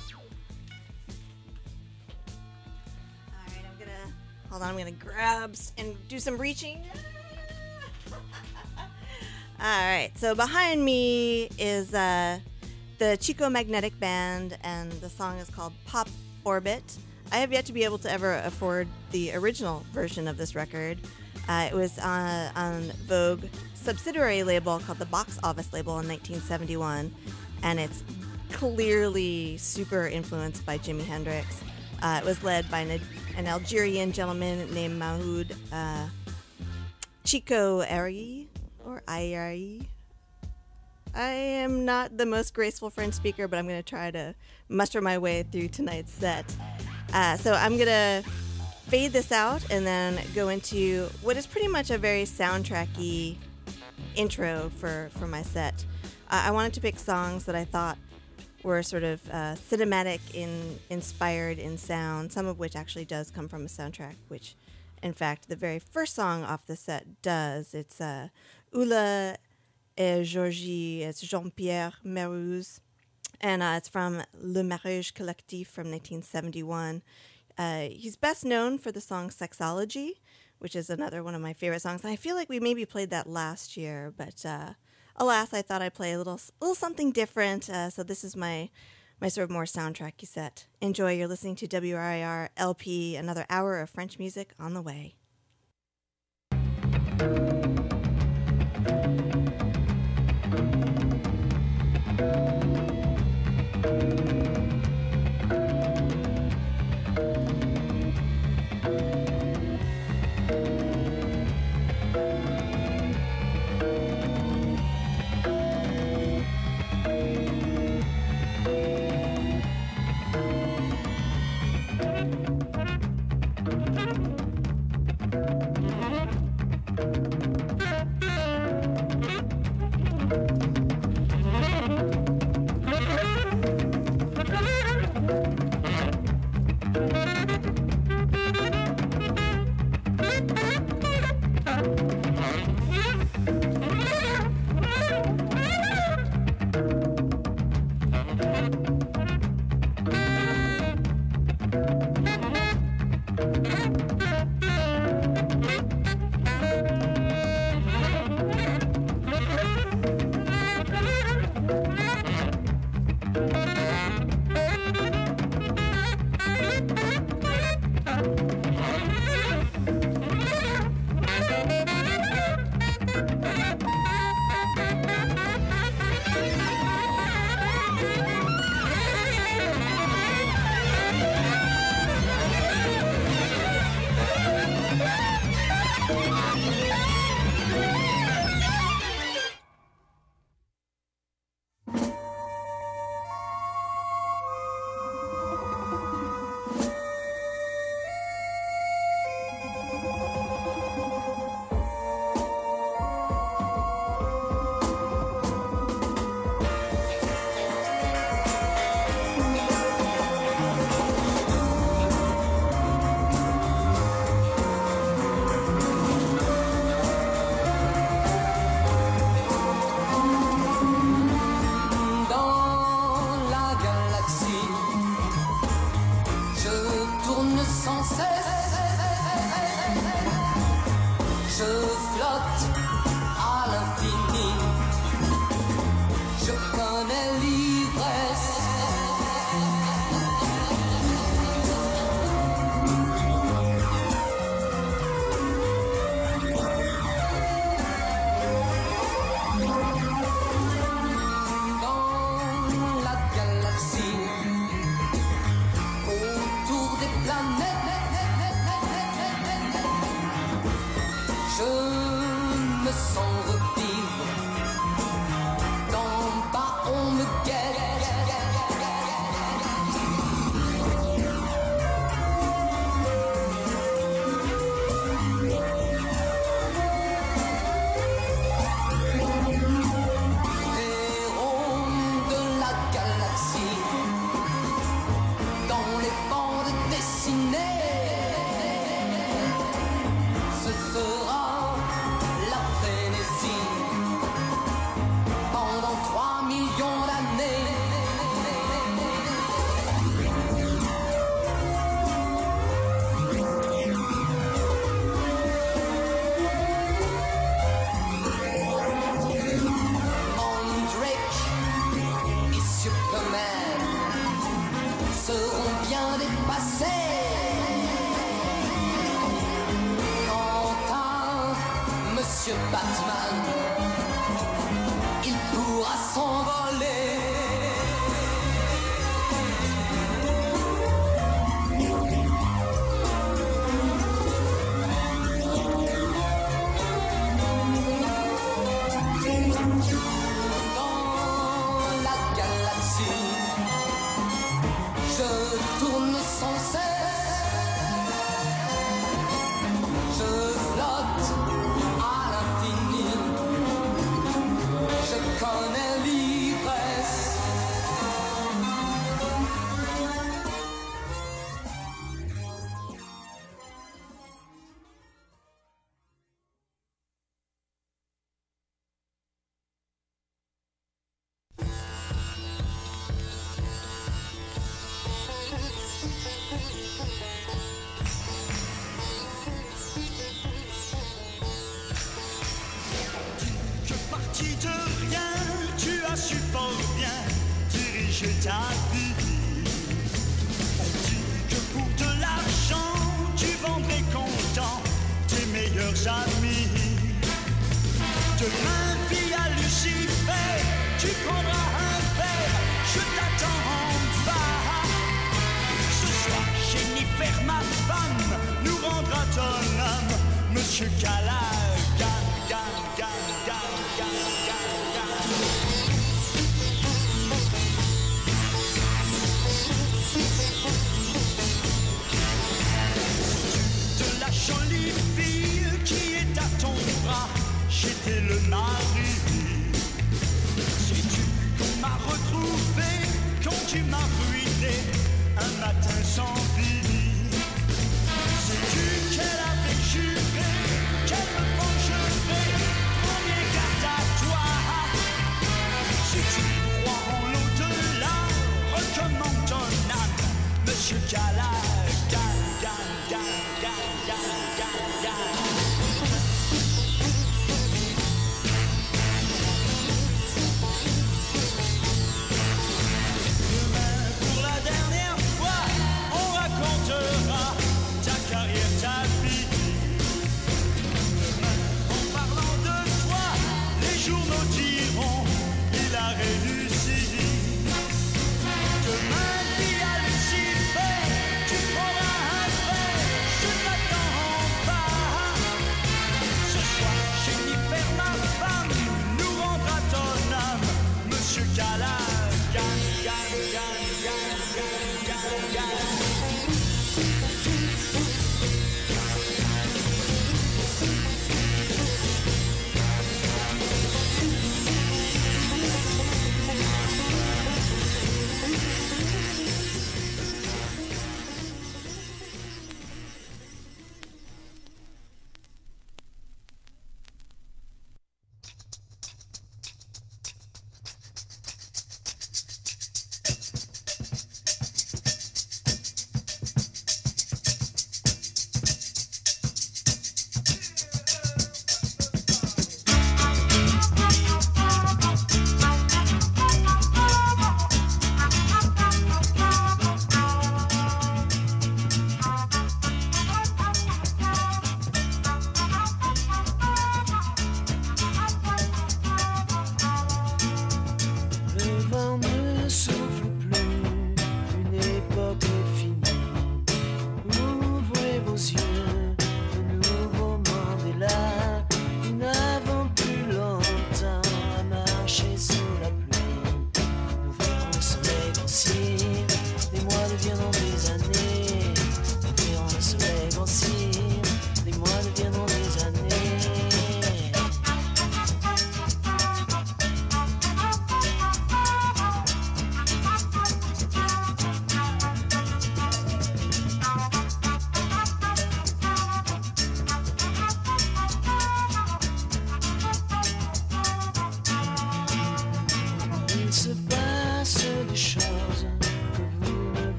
Speaker 1: Hold on, I'm going to grab and do some reaching. All right, so behind me is the Chico Magnetic Band, and the song is called Pop Orbit. I have yet to be able to ever afford the original version of this record. It was on Vogue subsidiary label called the Box Office label in 1971, and it's clearly super influenced by Jimi Hendrix. It was led by an Algerian gentleman named Mahoud Chico Ari, or Ayari. I am not the most graceful French speaker, but I'm going to try to muster my way through tonight's set. So I'm going to fade this out and then go into what is pretty much a very soundtracky intro for my set. I wanted to pick songs that I thought were sort of cinematic inspired in sound, some of which actually does come from a soundtrack, which, in fact, the very first song off the set does. It's Oula et Georgie, it's Jean-Pierre Mérouz, and it's from Le Mariage Collectif from 1971. He's best known for the song Sexology, which is another one of my favorite songs. And I feel like we maybe played that last year, but alas, I thought I'd play a little something different. So this is my sort of more soundtracky set. Enjoy. You're listening to WRIR LP, another hour of French music on the way.
Speaker 9: années. Mandrake et Superman seront bien dépassés. Quant à Monsieur Batman, il pourra s'envoler. Dans la galaxie, je tourne sans cesse. Je flotte à l'infini. Je connais l'ivresse.
Speaker 13: Que parti de rien, tu as su fort bien diriger ta vie. On dit que pour de l'argent, tu vendrais content tes meilleurs amis. Demain, via Lucifer, tu prendras un verre, je t'attends en bas. Ce soir, Jennifer, ma femme, nous rendra ton âme, Monsieur Callaghan, de la jolie fille qui est à ton bras, j'étais le mari. Sais-tu qu'on m'a retrouvé quand tu m'as ruiné un matin sans vie? Sais-tu qu'elle avait juré qu'elle me vengerait? Premier garde à toi. Si tu crois en l'au-delà, recommande ton âme, Monsieur Callaghan. Demain, pour la dernière fois, on racontera ta carrière, ta vie. Demain, en parlant de toi, les journaux diront il a réussi. Demain, via Lucifer, tu prendras un verre, je t'attends en bas. Ce soir, Jennifer, ma femme, nous rendra ton âme, Monsieur Callaghan.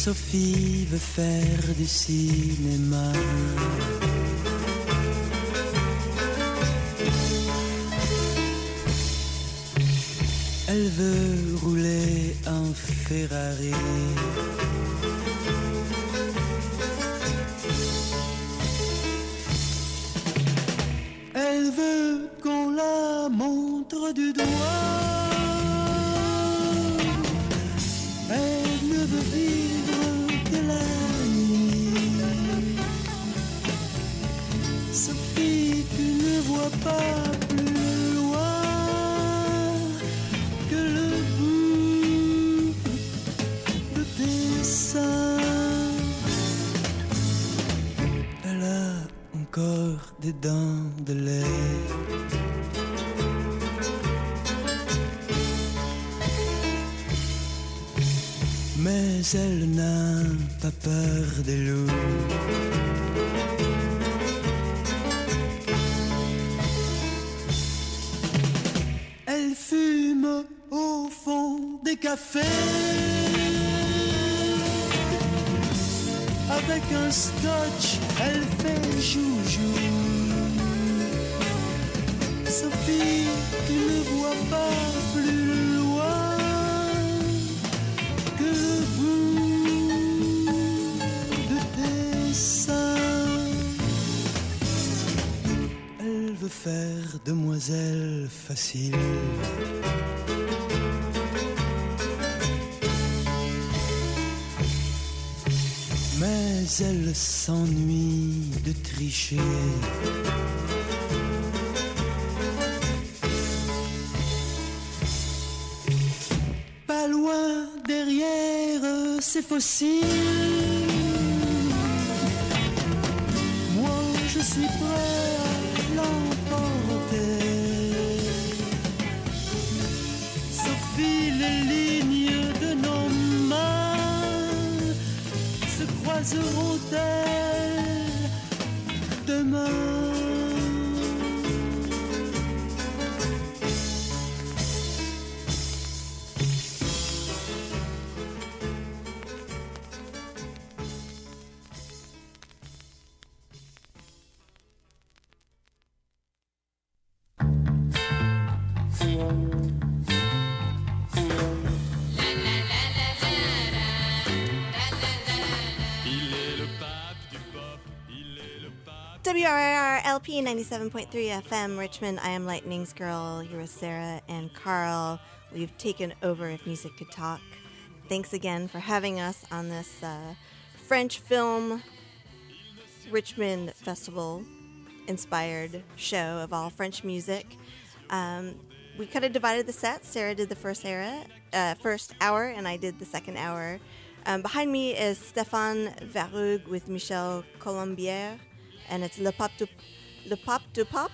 Speaker 9: Sophie veut faire du cinéma. Elle veut rouler en Ferrari. Elle veut qu'on la montre du doigt. Elle ne veut vivre que la nuit. Sophie, tu ne vois pas plus loin que le bout de tes seins. Elle a encore des dents de lait. Mais elle n'a pas peur des loups. Elle fume au fond des cafés avec un scotch, elle fait joujou. Sophie, tu ne vois pas plus loin que le bout de tes seins. Elle veut faire demoiselle facile. Mais elle s'ennuie de tricher. Pas loin derrière ces fossiles, moi je suis prêt à l'emporter. Sophie, les lignes de nos mains se croiseront-elles demain?
Speaker 1: WRIR LP 97.3 FM Richmond. I am Lightning's Girl. Here with Sarah and Carl. We've taken over If Music Could Talk. Thanks again for having us on this French film Richmond Festival inspired show of all French music. We kind of divided the set. Sarah did the first hour, and I did the second hour. Behind me is Stéphane Varugue with Michel Colombière, and it's Le Pop du Pop.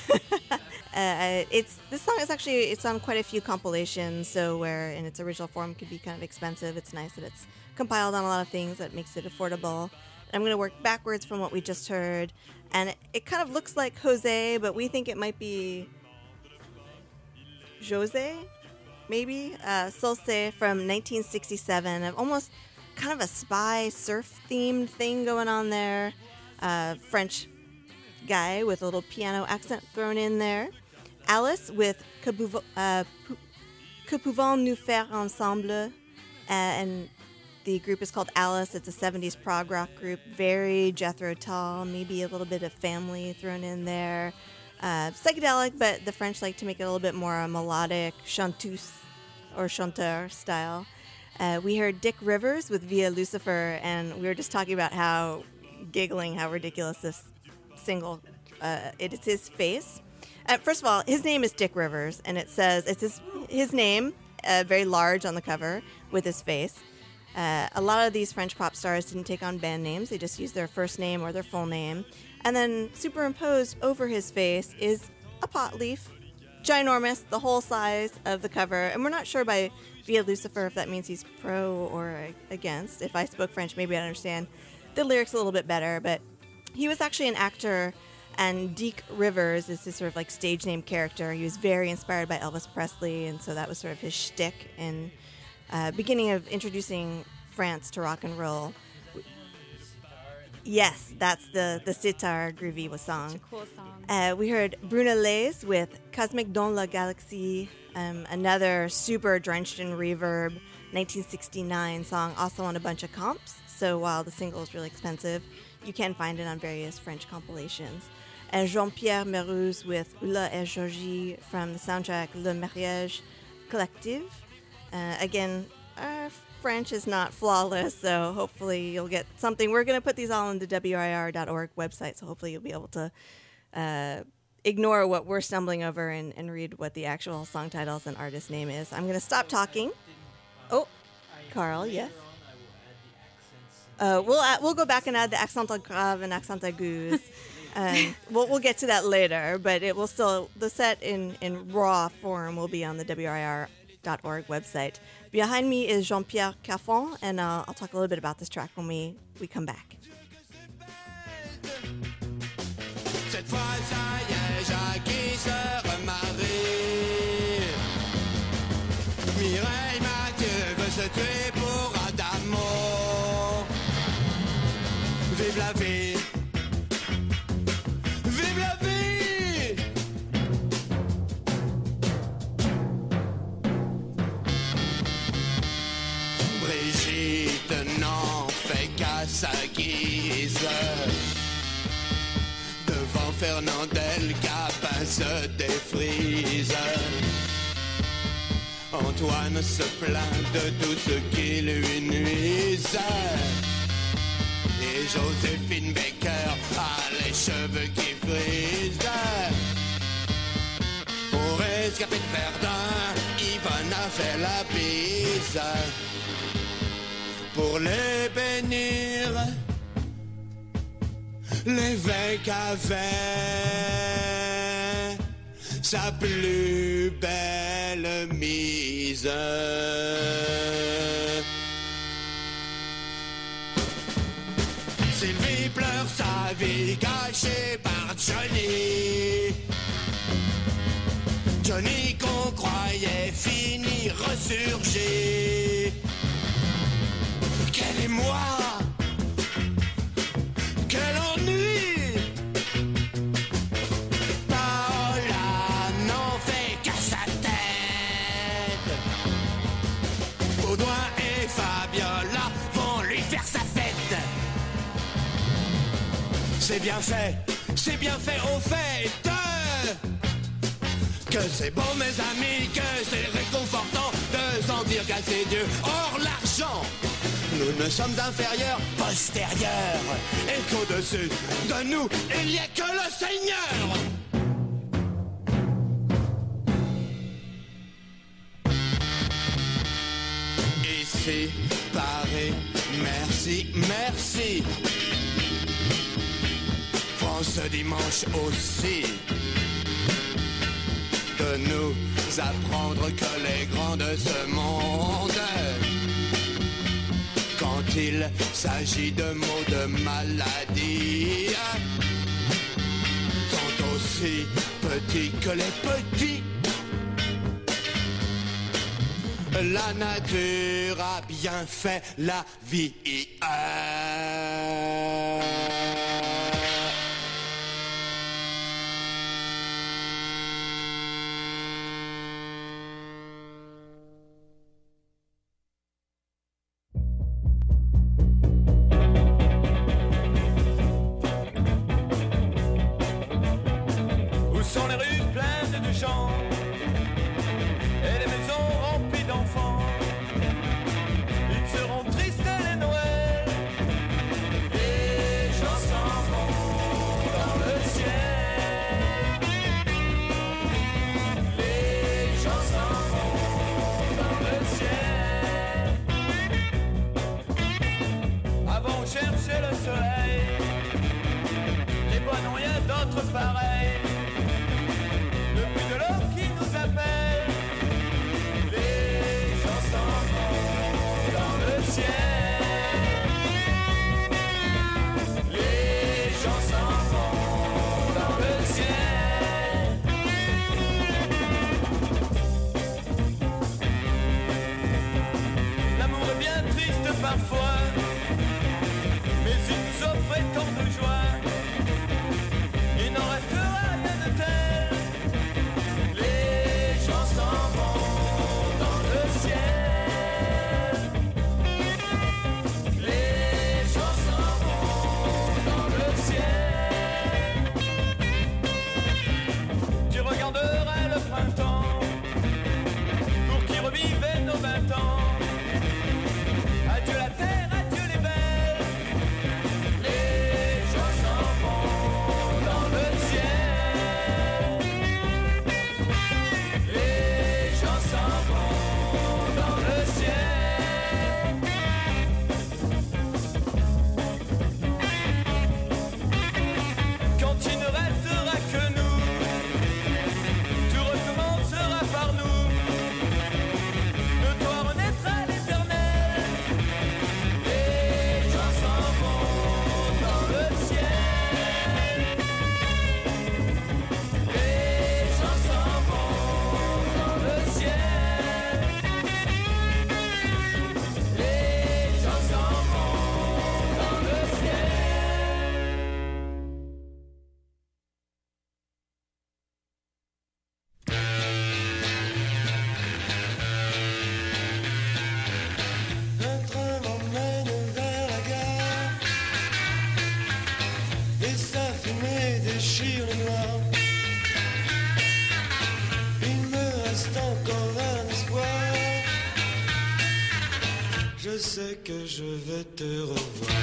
Speaker 1: This song is actually, it's on quite a few compilations, so where in its original form could be kind of expensive, it's nice that it's compiled on a lot of things that makes it affordable. I'm going to work backwards from what we just heard, and it kind of looks like Jose, but we think it might be Jose, maybe? Solse from 1967. Almost kind of a spy surf-themed thing going on there. French guy with a little piano accent thrown in there. Alice with Que pouvons-nous faire ensemble? And the group is called Alice. It's a 70s prog rock group. Very Jethro Tull, maybe a little bit of Family thrown in there. Psychedelic, but the French like to make it a little bit more melodic, chanteuse or chanteur style. We heard Dick Rivers with Via Lucifer, and we were just talking about how ridiculous this single, it is his face. First of all, his name is Dick Rivers, and it says, it's his name, very large on the cover, with his face. A lot of these French pop stars didn't take on band names. They just used their first name or their full name. And then superimposed over his face is a pot leaf, ginormous, the whole size of the cover. And we're not sure by Via Lucifer if that means he's pro or against. If I spoke French, maybe I'd understand the lyrics a little bit better. But he was actually an actor, and Dick Rivers is his sort of like stage name character. He was very inspired by Elvis Presley, and so that was sort of his shtick in beginning of introducing France to rock and roll. Yes, that's the sitar groovy song.
Speaker 2: Such a cool song.
Speaker 1: We heard Brunelez with Cosmic dans la Galaxie, another super drenched in reverb 1969 song, also on a bunch of comps. So while the single is really expensive, you can find it on various French compilations. And Jean-Pierre Merouz with Oula et Georgie from the soundtrack Le Mariage Collectif. Again, French is not flawless, so hopefully you'll get something. We're going to put these all on the WIR.org website, so hopefully you'll be able to ignore what we're stumbling over and read what the actual song titles and artist name is. I'm going to stop talking. Oh, Carl, yes? We'll go back and add the accent grave and accent aigus. We'll get to that later, but it will still, the set in raw form will be on the WIR.org website. Behind me is Jean-Pierre Caffon, and I'll talk a little bit about this track when we come back.
Speaker 14: Cette fois, ça y est, Jackie se remarie. Mireille Mathieu veut se tuer pour Adamo. Vive la vie. Vive la vie. Brigitte n'en fait qu'à sa guise. Devant Fernandel, Capin se défrise. Antoine se plaint de tout ce qui lui nuise. Et Joséphine Baker a les cheveux qui frisent. Pour escaper de Verdun, Yvonne a fait la bise. Pour les bénir, l'évêque avait sa plus belle mise. Sylvie pleure sa vie cachée par Johnny. Johnny qu'on croyait fini ressurgit. Quel émoi! Quel ennui! Paola n'en fait qu'à sa tête. Baudouin et Fabiola vont lui faire sa fête. C'est bien fait au fait que c'est bon mes amis, que c'est réconfortant de sentir qu'assez Dieu hors l'argent. Nous ne sommes inférieurs, postérieurs, et qu'au-dessus de nous, il n'y a que le Seigneur. Ici, Paris, merci, merci. France dimanche aussi. De nous apprendre que les grands de ce monde, quand il s'agit de mots de maladie, sont aussi petits que les petits. La nature a bien fait la vie.
Speaker 13: Sont les rues pleines de gens et les maisons remplies d'enfants. Ils seront tristes les Noëls. Les gens parfois, mais il nous offrait tant de joie. Il n'en restera rien de tel. Les gens s'en vont dans le ciel. Les gens s'en vont dans le ciel. Tu regarderais le printemps pour qui revivait nos 20 ans. Adieu la terre, adieu les belles. Les gens s'en vont dans le ciel. Les gens s'en vont dans le ciel. Quand il ne restera que nous, tout recommencera par nous. De toi renaîtra l'éternel. Les gens s'en vont dans le ciel. Les gens s'en vont dans le ciel. Les gens s'en vont dans le ciel. Un train m'emmène vers la gare et sa fumée déchire le noir. Il me reste encore un espoir. Je sais que je vais te revoir.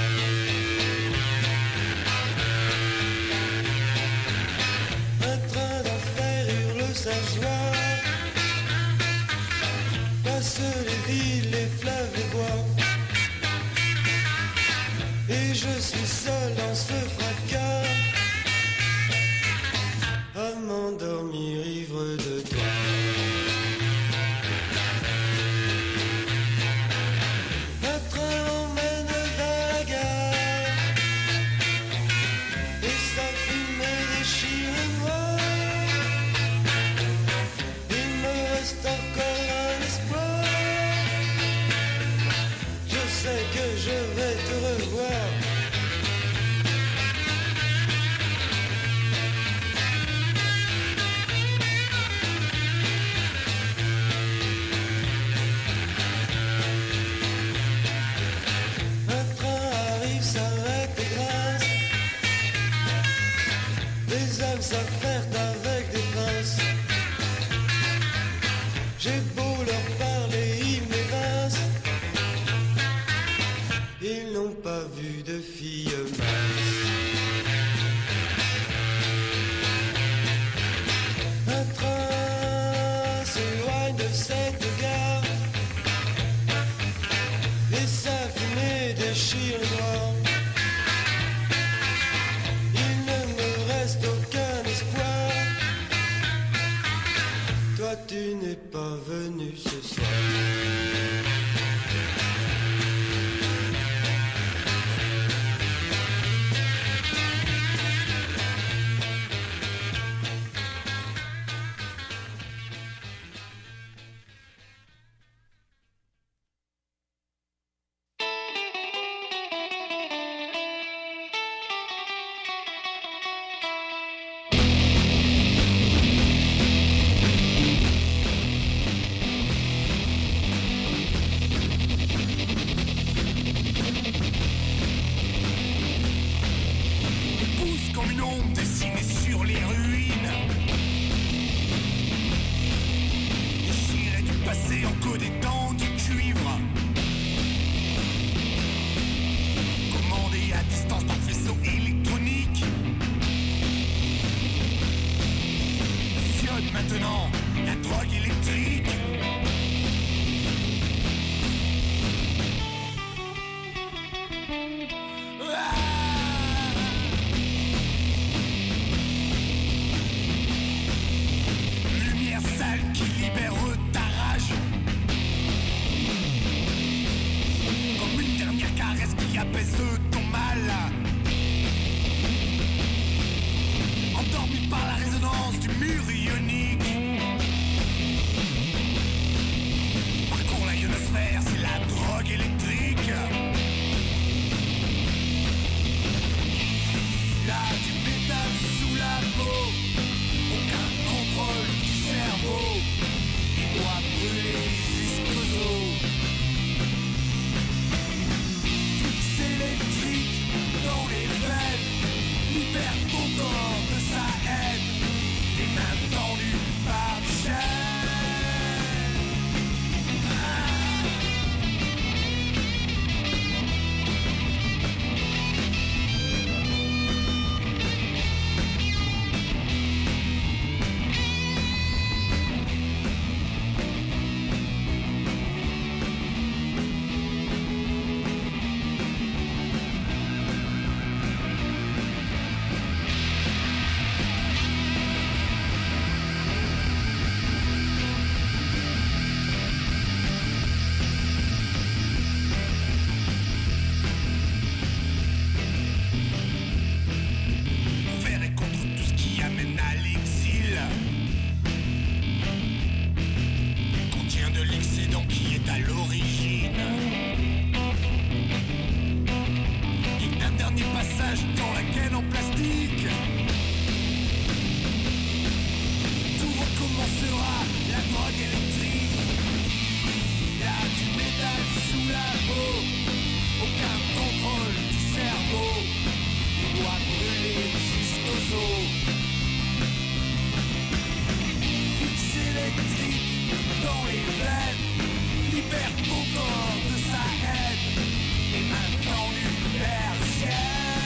Speaker 13: Un train d'enfer hurle sa joie. Passe les villes, les fleuves, les bois. Et je suis seul dans ce fracas, à m'endormir ivre de toi. Un train m'emmène vers la gare et sa fumée déchire le noir. Il me reste encore un espoir. Je sais que je vais te revoir. Un train arrive, s'arrête et grince. Des âmes s'affairent avec des princes. J'ai beau leur parler, ils m'évincent. Ils n'ont pas vu de fille mince. Un train s'éloigne de cette gare et sa fumée déchire le noir. Il ne me reste aucun espoir. Toi tu n'es pas venu ce soir.
Speaker 14: Pousse comme une ombre dessinée sur les ruines. Déchiré du passé, encodé dans du cuivre. Commandé à distance par faisceau électronique. Fusionne maintenant la drogue électrique. Lumière sale qui libère ta rage. Comme une dernière caresse qui apaise ton mal. Endormi par la résonance du mur ionique. Parcours la ionosphère, c'est la drogue électrique. l'origine. Et un dernier passage dans la gaine en plastique. Tout recommencera, la drogue électrique. Il y a du métal sous la peau, aucun contrôle du cerveau. Il doit brûler jusqu'aux os. Fixe électrique dans les veines, libère ton corps de sa haine. Et maintenant libère le ciel.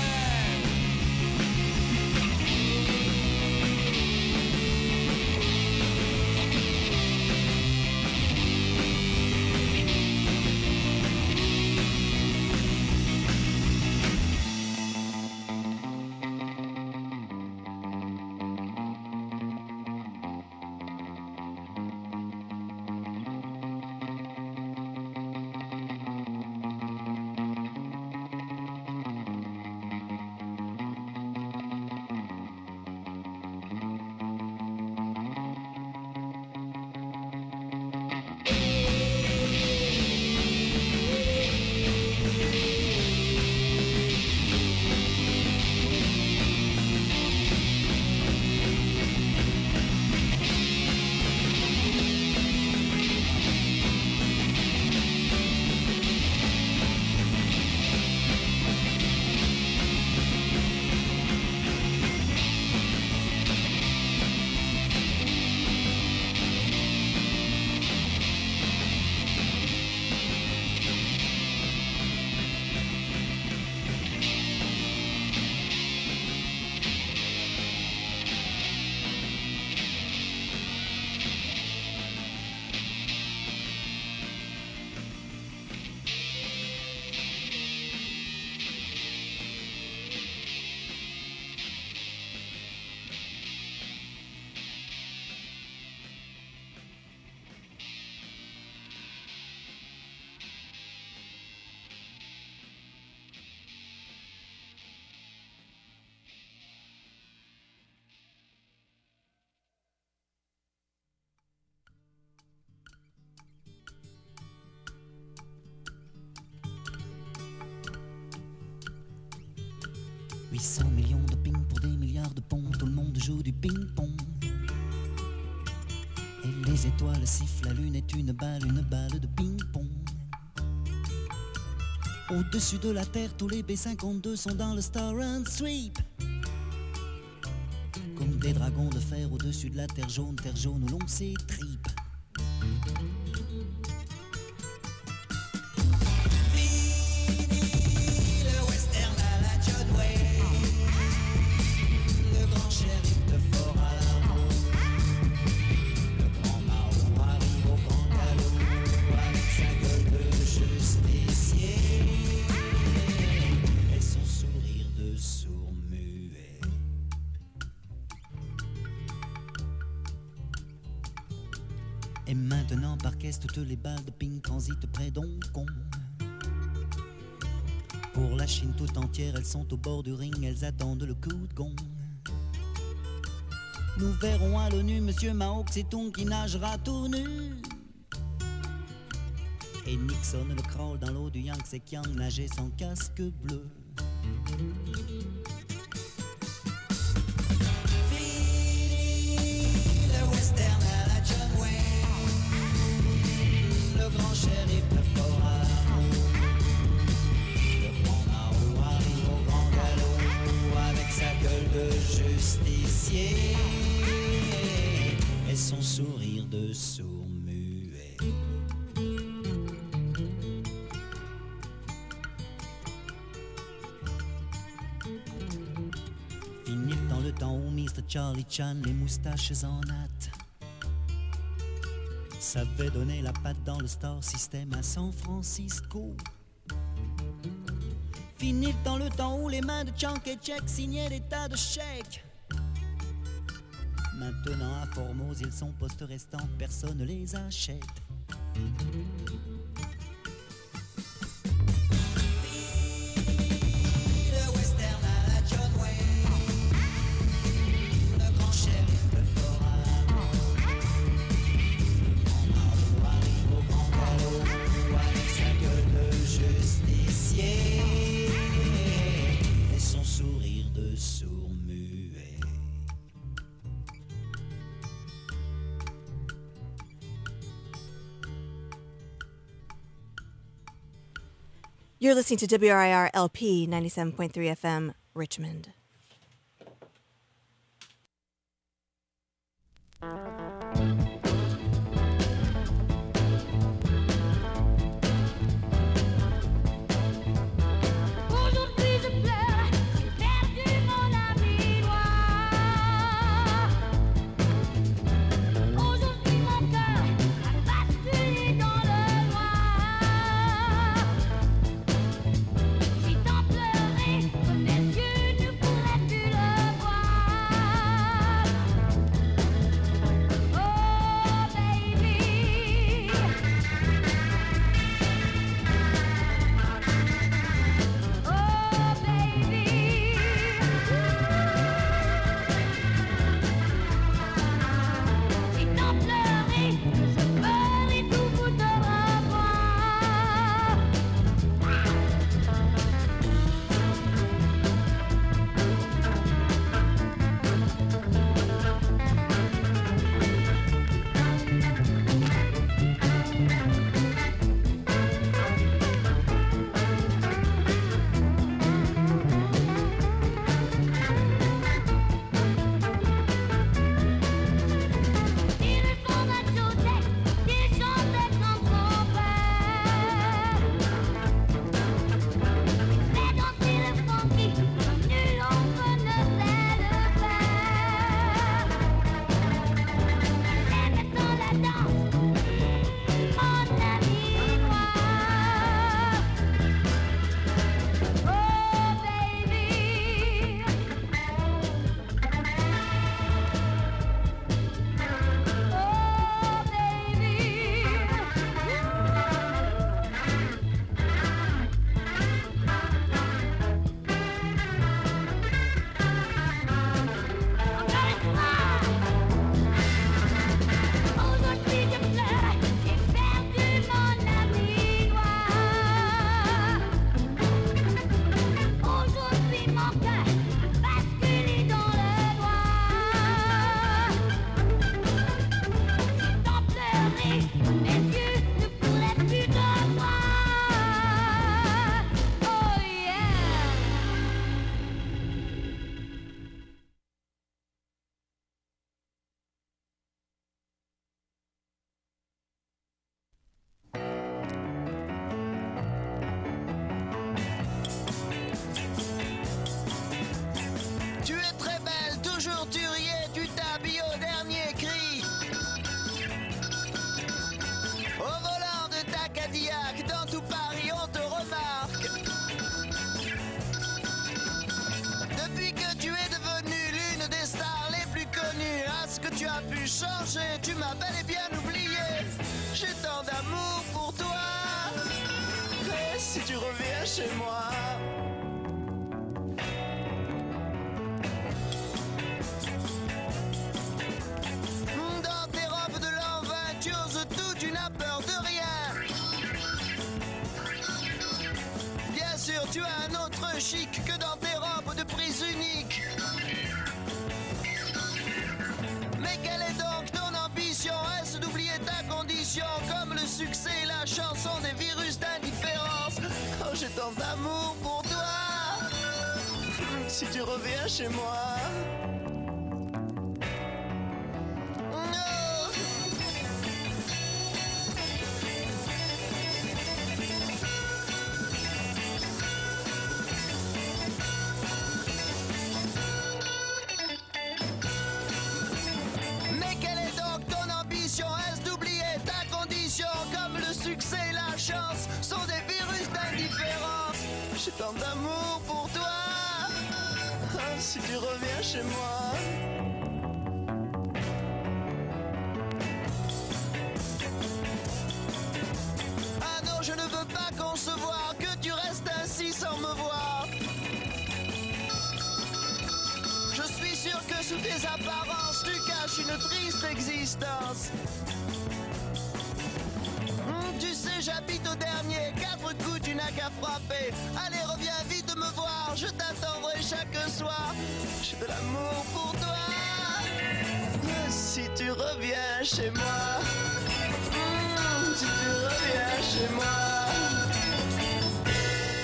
Speaker 14: « 800 millions de ping pour des milliards de ponts, tout le monde joue du ping-pong. Et les étoiles sifflent, la lune est une balle de ping-pong. Au-dessus de la terre, tous les B-52 sont dans le Star and Sweep. Comme des dragons de fer au-dessus de la terre jaune où l'on s'étripe. Et maintenant par caisse, toutes les balles de ping transitent près d'Hong Kong. Pour la Chine tout entière, elles sont au bord du ring, elles attendent le coup de gong. Nous verrons à l'ONU Monsieur Mao Tse-tung qui nagera tout nu. Et Nixon le crawl dans l'eau du Yangtze-Kiang nager sans casque bleu. Shérif le fort amour. Le grand Mao arrive au grand galop avec sa gueule de justicier et son sourire de sourd-muet. Finit dans le temps où Mr. Charlie Chan, les moustaches en natte, savait donner la patte dans le Star System à San Francisco. Finit dans le temps où les mains de Chiang Kai-shek signaient des tas de chèques. Maintenant à Formose, ils sont postes restants, personne ne les achète.
Speaker 1: You're listening to WRIR LP 97.3 FM, Richmond.
Speaker 3: Aujourd'hui je pleure, j'ai perdu mon ami noir. Aujourd'hui mon cœur a basculé dans le noir. J'ai tant pleuré que mes yeux ne pourraient plus le voir. Oh baby. Oh baby, j'ai tant pleuré que je ferai tout pour te revoir. Il est fort à Joseph, il chantait comme son père. Fait danser le funky comme nul autre ne sait le faire. Il aimait tant la danse, mon ami noir. Oh baby. Oh baby, aujourd'hui je pleure, j'ai perdu mon ami noir. Aujourd'hui mon cœur a basculé dans le noir. J'ai tant pleuré, mes yeux ne pourraient plus te voir. Oh yeah.
Speaker 15: Tu es très belle, toujours tu riais, tu t'habilles au dernier cri. Au volant de ta Cadillac, dans tout Paris on te remarque. Depuis que tu es devenue l'une des stars les plus connues, à ce que tu as pu changer, tu m'as bel et bien oublié. J'ai tant d'amour pour toi. Et si tu reviens chez moi? Dans tes robes de l'an 20, tu oses tout, tu n'as peur de rien. Bien sûr, tu as un autre chic que dans tes robes de prise unique. Mais quelle est donc ton ambition? Est-ce d'oublier ta condition comme le succès et la chanson des virus d'indifférence? Oh, j'ai tant d'amour pour toi. Si tu reviens chez moi. Mais quelle est donc ton ambition? Est-ce d'oublier ta condition comme le succès et la chance sont des virus d'indifférence? J'ai tant d'amour pour toi. Ah, si tu reviens chez moi. Ah non, je ne veux pas concevoir que tu restes ainsi sans me voir. Je suis sûr que sous tes apparences, tu caches une triste existence. Tu sais, j'habite au dernier, 4 coups, tu n'as qu'à frapper. Allez, reviens vite me voir, je t'attendrai chaque soir. J'ai de l'amour pour toi. Si tu reviens chez moi. Si tu reviens chez moi.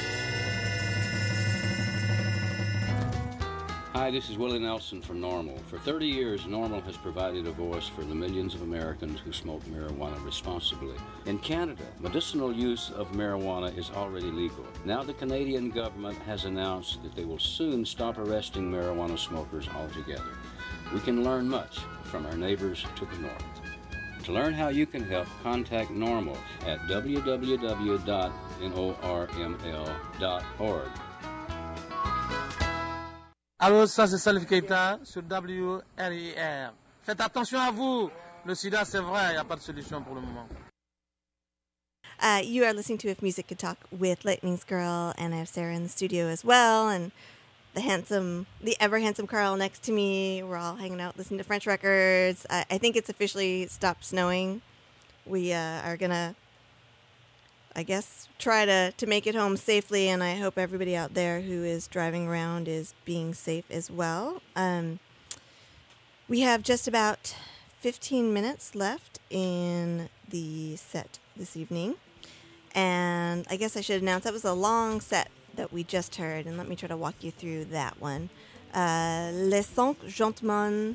Speaker 16: Hi, this is Willie Nelson from NORML. For 30 years, NORML has provided a voice for the millions of Americans who smoke marijuana responsibly. In Canada, medicinal use of marijuana is already legal. Now the Canadian government has announced that they will soon stop arresting marijuana smokers altogether. We can learn much from our neighbors to the north. To learn how you can help, contact NORML at www.norml.org.
Speaker 17: Allô, ça c'est Salif Keita sur WRIR. Faites attention à vous. Le sida, c'est vrai, il n'y a pas de solution pour le moment.
Speaker 1: You are listening to If Music Could Talk with Lightning's Girl, and I have Sarah in the studio as well, and the ever-handsome Carl next to me. We're all hanging out listening to French records. I think it's officially stopped snowing. We are going to, I guess, try to make it home safely, and I hope everybody out there who is driving around is being safe as well. We have just about 15 minutes left in the set this evening, and I guess I should announce that was a long set that we just heard, and let me try to walk you through that one. Les cinq gentlemen,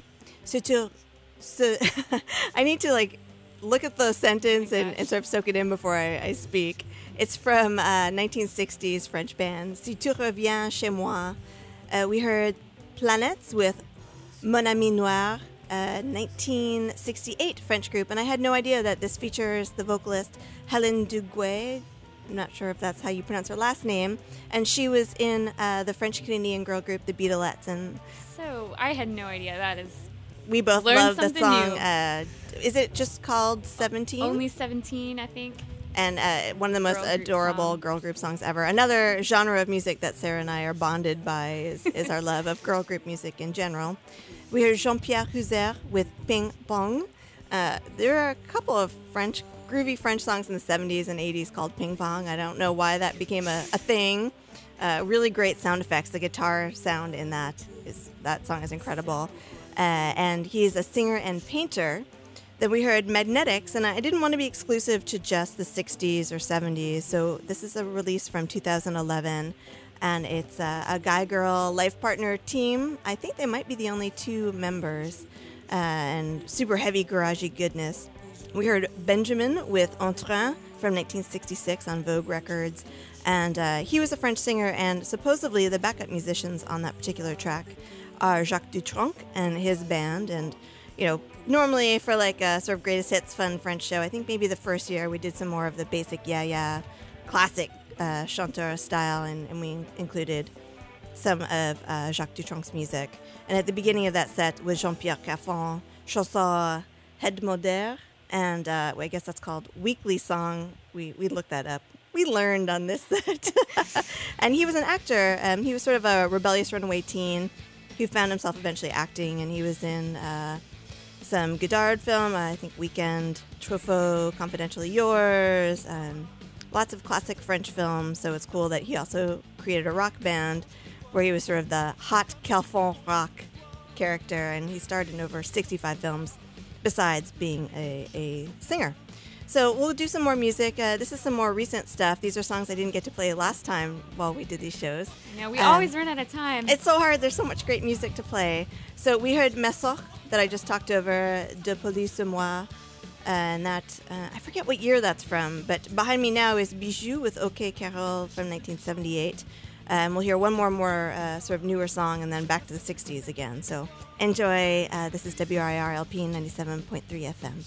Speaker 1: I need to look at the sentence and sort of soak it in before I speak. It's from 1960s French band, Si tu reviens chez moi. We heard Planètes with Mon Ami Noir, 1968 French group, and I had no idea that this features the vocalist Hélène Duguay. I'm not sure if that's how you pronounce her last name, and she was in the French-Canadian girl group, the Beatlettes. And
Speaker 2: so I had no idea. That is,
Speaker 1: we both love the song. Is it just called 17?
Speaker 2: Only 17, I think.
Speaker 1: And one of the most adorable girl group songs ever. Another genre of music that Sarah and I are bonded by is our love of girl group music in general. We heard Jean-Pierre Houser with Ping Pong. There are a couple of groovy French songs in the 70s and 80s called Ping Pong. I don't know why that became a thing. Really great sound effects. The guitar sound in that song is incredible. And he's a singer and painter. Then we heard Magnetics, and I didn't want to be exclusive to just the 60s or 70s, so this is a release from 2011, and it's a guy-girl life partner team. I think they might be the only two members, and super heavy garagey goodness. We heard Benjamin with Entrain from 1966 on Vogue Records, and he was a French singer, and supposedly the backup musicians on that particular track are Jacques Dutronc and his band. And normally for a sort of greatest hits fun French show, I think maybe the first year we did some more of the basic classic chanteur style, and we included some of Jacques Dutronc's music. And at the beginning of that set was Jean-Pierre Caffon, chanson hebdomadaire, and I guess that's called weekly song. We looked that up. We learned on this set. And he was an actor. He was sort of a rebellious runaway teen who found himself eventually acting, and he was in some Godard film, I think Weekend, Truffaut, Confidentially Yours, lots of classic French films. So it's cool that he also created a rock band where he was sort of the hot Calfon rock character, and he starred in over 65 films besides being a singer. So we'll do some more music. This is some more recent stuff. These are songs I didn't get to play last time while we did these shows.
Speaker 2: Yeah, we always run out of time.
Speaker 1: It's so hard. There's so much great music to play. So we heard Messoch that I just talked over, De Police et Moi, and that, I forget what year that's from, but behind me now is Bijou with OK Carole from 1978. We'll hear one more sort of newer song, and then back to the 60s again. So enjoy. This is WRIR LP 97.3 FM.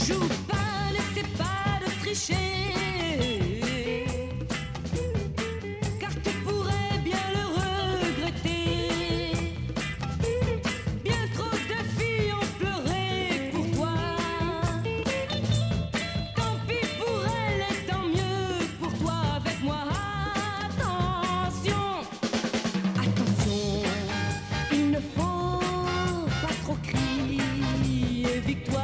Speaker 3: joue pas, n'essaie pas de tricher. Car tu pourrais bien le regretter. Bien trop de filles ont pleuré pour toi. Tant pis pour elles et tant mieux pour toi avec moi. Attention, attention, il ne faut pas trop crier victoire.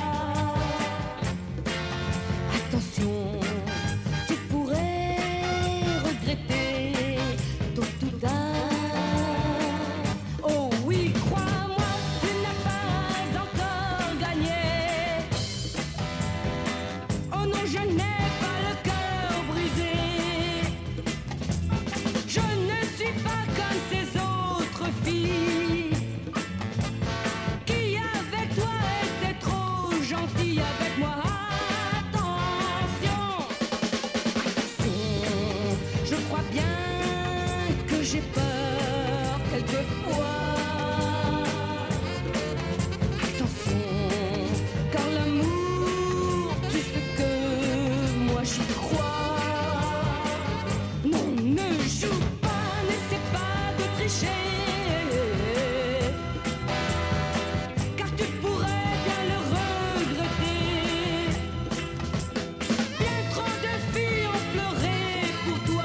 Speaker 3: Attention, tu pourrais regretter tôt ou tard. Oh oui, crois-moi, tu n'as pas encore gagné. Oh non, je n'ai pas le cœur brisé. Je ne suis pas comme ces autres filles qui avec toi étaient trop gentilles avec moi. Attention, attention, je crois bien que j'ai peur quelquefois. Attention, car l'amour, tu sais que moi j'y crois. Non, ne joue pas, n'essaie pas de tricher. Car tu pourrais bien le regretter. Bien trop de filles ont pleuré pour toi.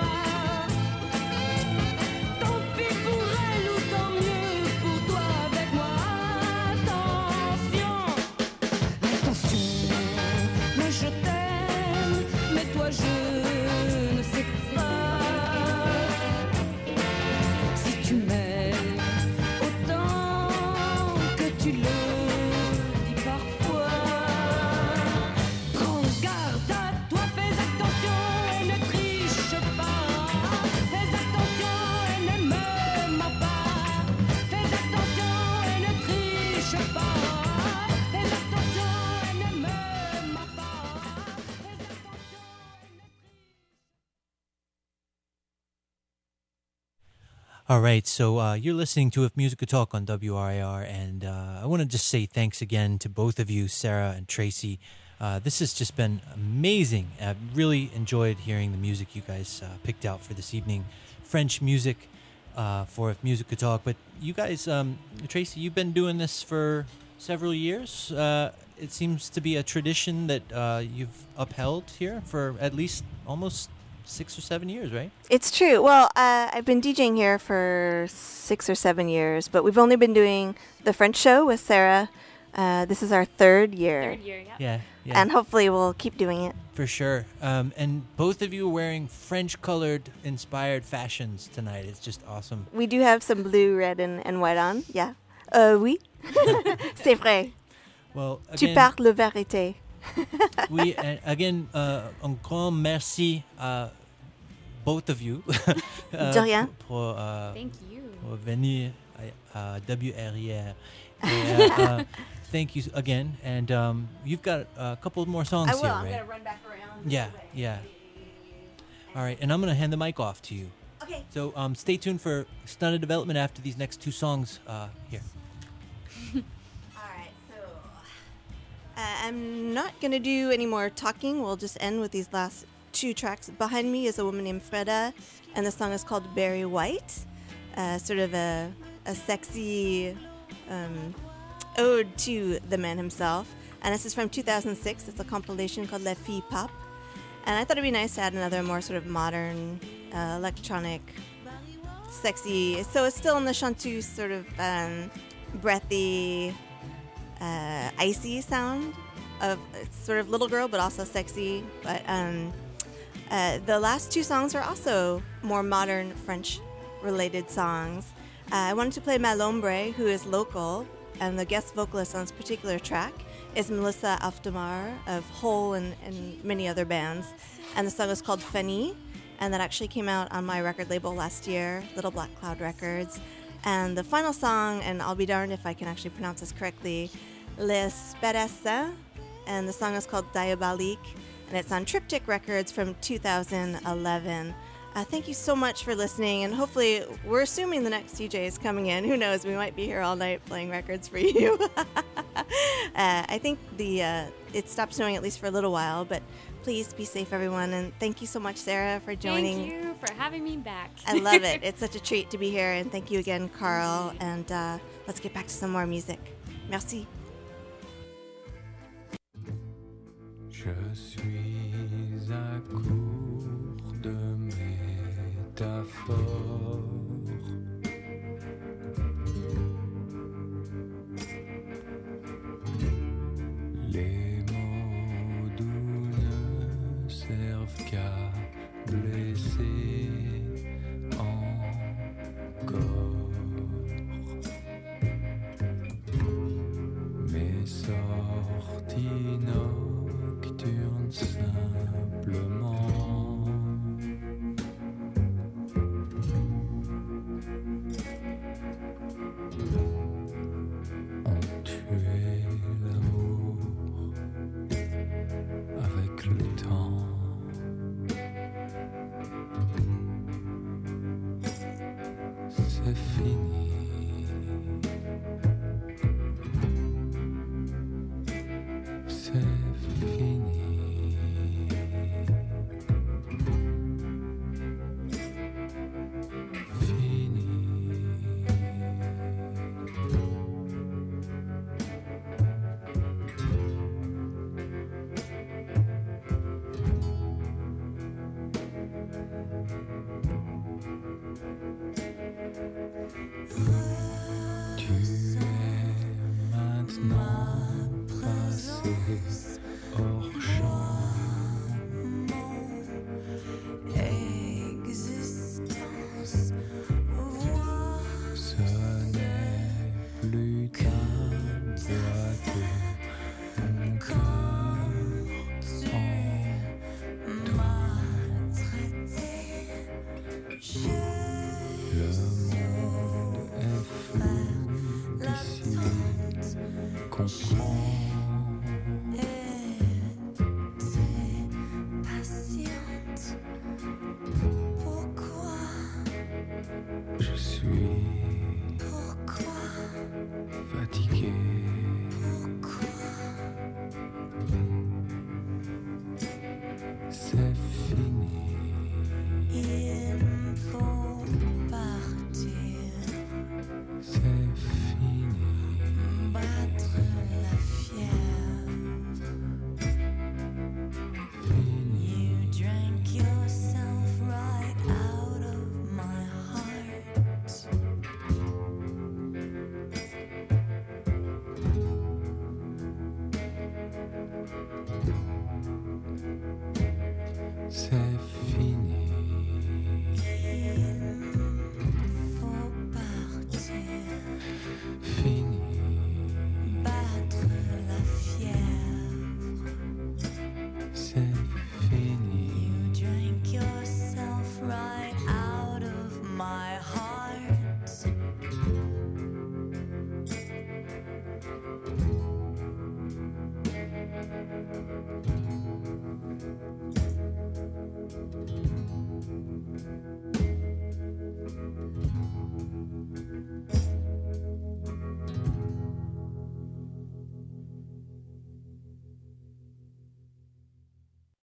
Speaker 3: Tant pis pour elles ou tant mieux pour toi avec moi. Attention, attention, moi je t'aime, mais toi je ne sais pas. Si tu m'aimes autant que tu le dis parfois. Prends garde à toi, fais attention et ne triche pas. Fais attention et ne me mens pas. Fais attention et ne triche pas. Fais attention et ne me mens pas.
Speaker 5: All right, so you're listening to If Music Could Talk on WRIR, and I want to just say thanks again to both of you, Sarah and Tracy. This has just been amazing. I've really enjoyed hearing the music you guys picked out for this evening. French music for If Music Could Talk. But you guys, Tracy, you've been doing this for several years. It seems to be a tradition that you've upheld here for at least almost 6 or 7 years, right?
Speaker 1: It's true. Well, I've been DJing here for 6 or 7 years, but we've only been doing the French show with Sarah. This is our third year.
Speaker 2: Third year,
Speaker 5: Yeah.
Speaker 1: And hopefully we'll keep doing it.
Speaker 5: For sure. And both of you are wearing French-colored inspired fashions tonight. It's just awesome.
Speaker 1: We do have some blue, red, and white on. Yeah. Oui. C'est vrai.
Speaker 5: Well,
Speaker 1: Tu
Speaker 5: again,
Speaker 1: parles la vérité.
Speaker 5: we again, un grand merci à both of you.
Speaker 1: De rien.
Speaker 5: Pour,
Speaker 2: Thank you.
Speaker 5: pour venir à WRIR. Thank you again. And you've got a couple more songs
Speaker 1: I will.
Speaker 5: here,
Speaker 1: I'm
Speaker 5: right?
Speaker 1: going to run back around.
Speaker 5: Yeah. All right, and I'm going to hand the mic off to you.
Speaker 1: Okay.
Speaker 5: So stay tuned for Stunted Development after these next two songs here.
Speaker 1: I'm not going to do any more talking. We'll just end with these last two tracks. Behind me is a woman named Freda, and the song is called Barry White. Sort of a sexy ode to the man himself. And this is from 2006. It's a compilation called La Fille Pop. And I thought it'd be nice to add another more sort of modern, electronic, sexy. So it's still in the chanteuse sort of breathy, icy sound of it's sort of little girl, but also sexy. But the last two songs are also more modern French-related songs. I wanted to play Malombre, who is local, and the guest vocalist on this particular track is Melissa Aftamar of Hole and many other bands. And the song is called Fanny, and that actually came out on my record label last year, Little Black Cloud Records. And the final song, and I'll be darned if I can actually pronounce this correctly, Les Peressa, and the song is called Diabolique, and it's on Triptych Records from 2011. Thank you so much for listening, and hopefully, we're assuming the next DJ is coming in. Who knows? We might be here all night playing records for you. I think it it stopped snowing at least for a little while, but please be safe, everyone. And thank you so much, Sarah, for joining.
Speaker 2: Thank you for having me back.
Speaker 1: I love it. It's such a treat to be here. And thank you again, Carl. And let's get back to some more music. Merci.
Speaker 18: Je suis à court de métaphores. Les mots doux ne servent qu'à blesser encore. Mes sorties nocturnes simplement ont tué l'amour avec le temps. C'est fini. C'est fini. Fini. Tu es maintenant passé hors champ.
Speaker 3: Existence,
Speaker 18: Ce n'est plus qu'un boiteux. Mon cœur le monde est flou d'ici. Comprends.
Speaker 3: patiente. Pourquoi?
Speaker 18: Je suis fatigué. C'est fini.
Speaker 3: Il faut partir.
Speaker 18: C'est fini.
Speaker 3: Battre la fièvre. You drank yourself right out of my heart.
Speaker 18: C'est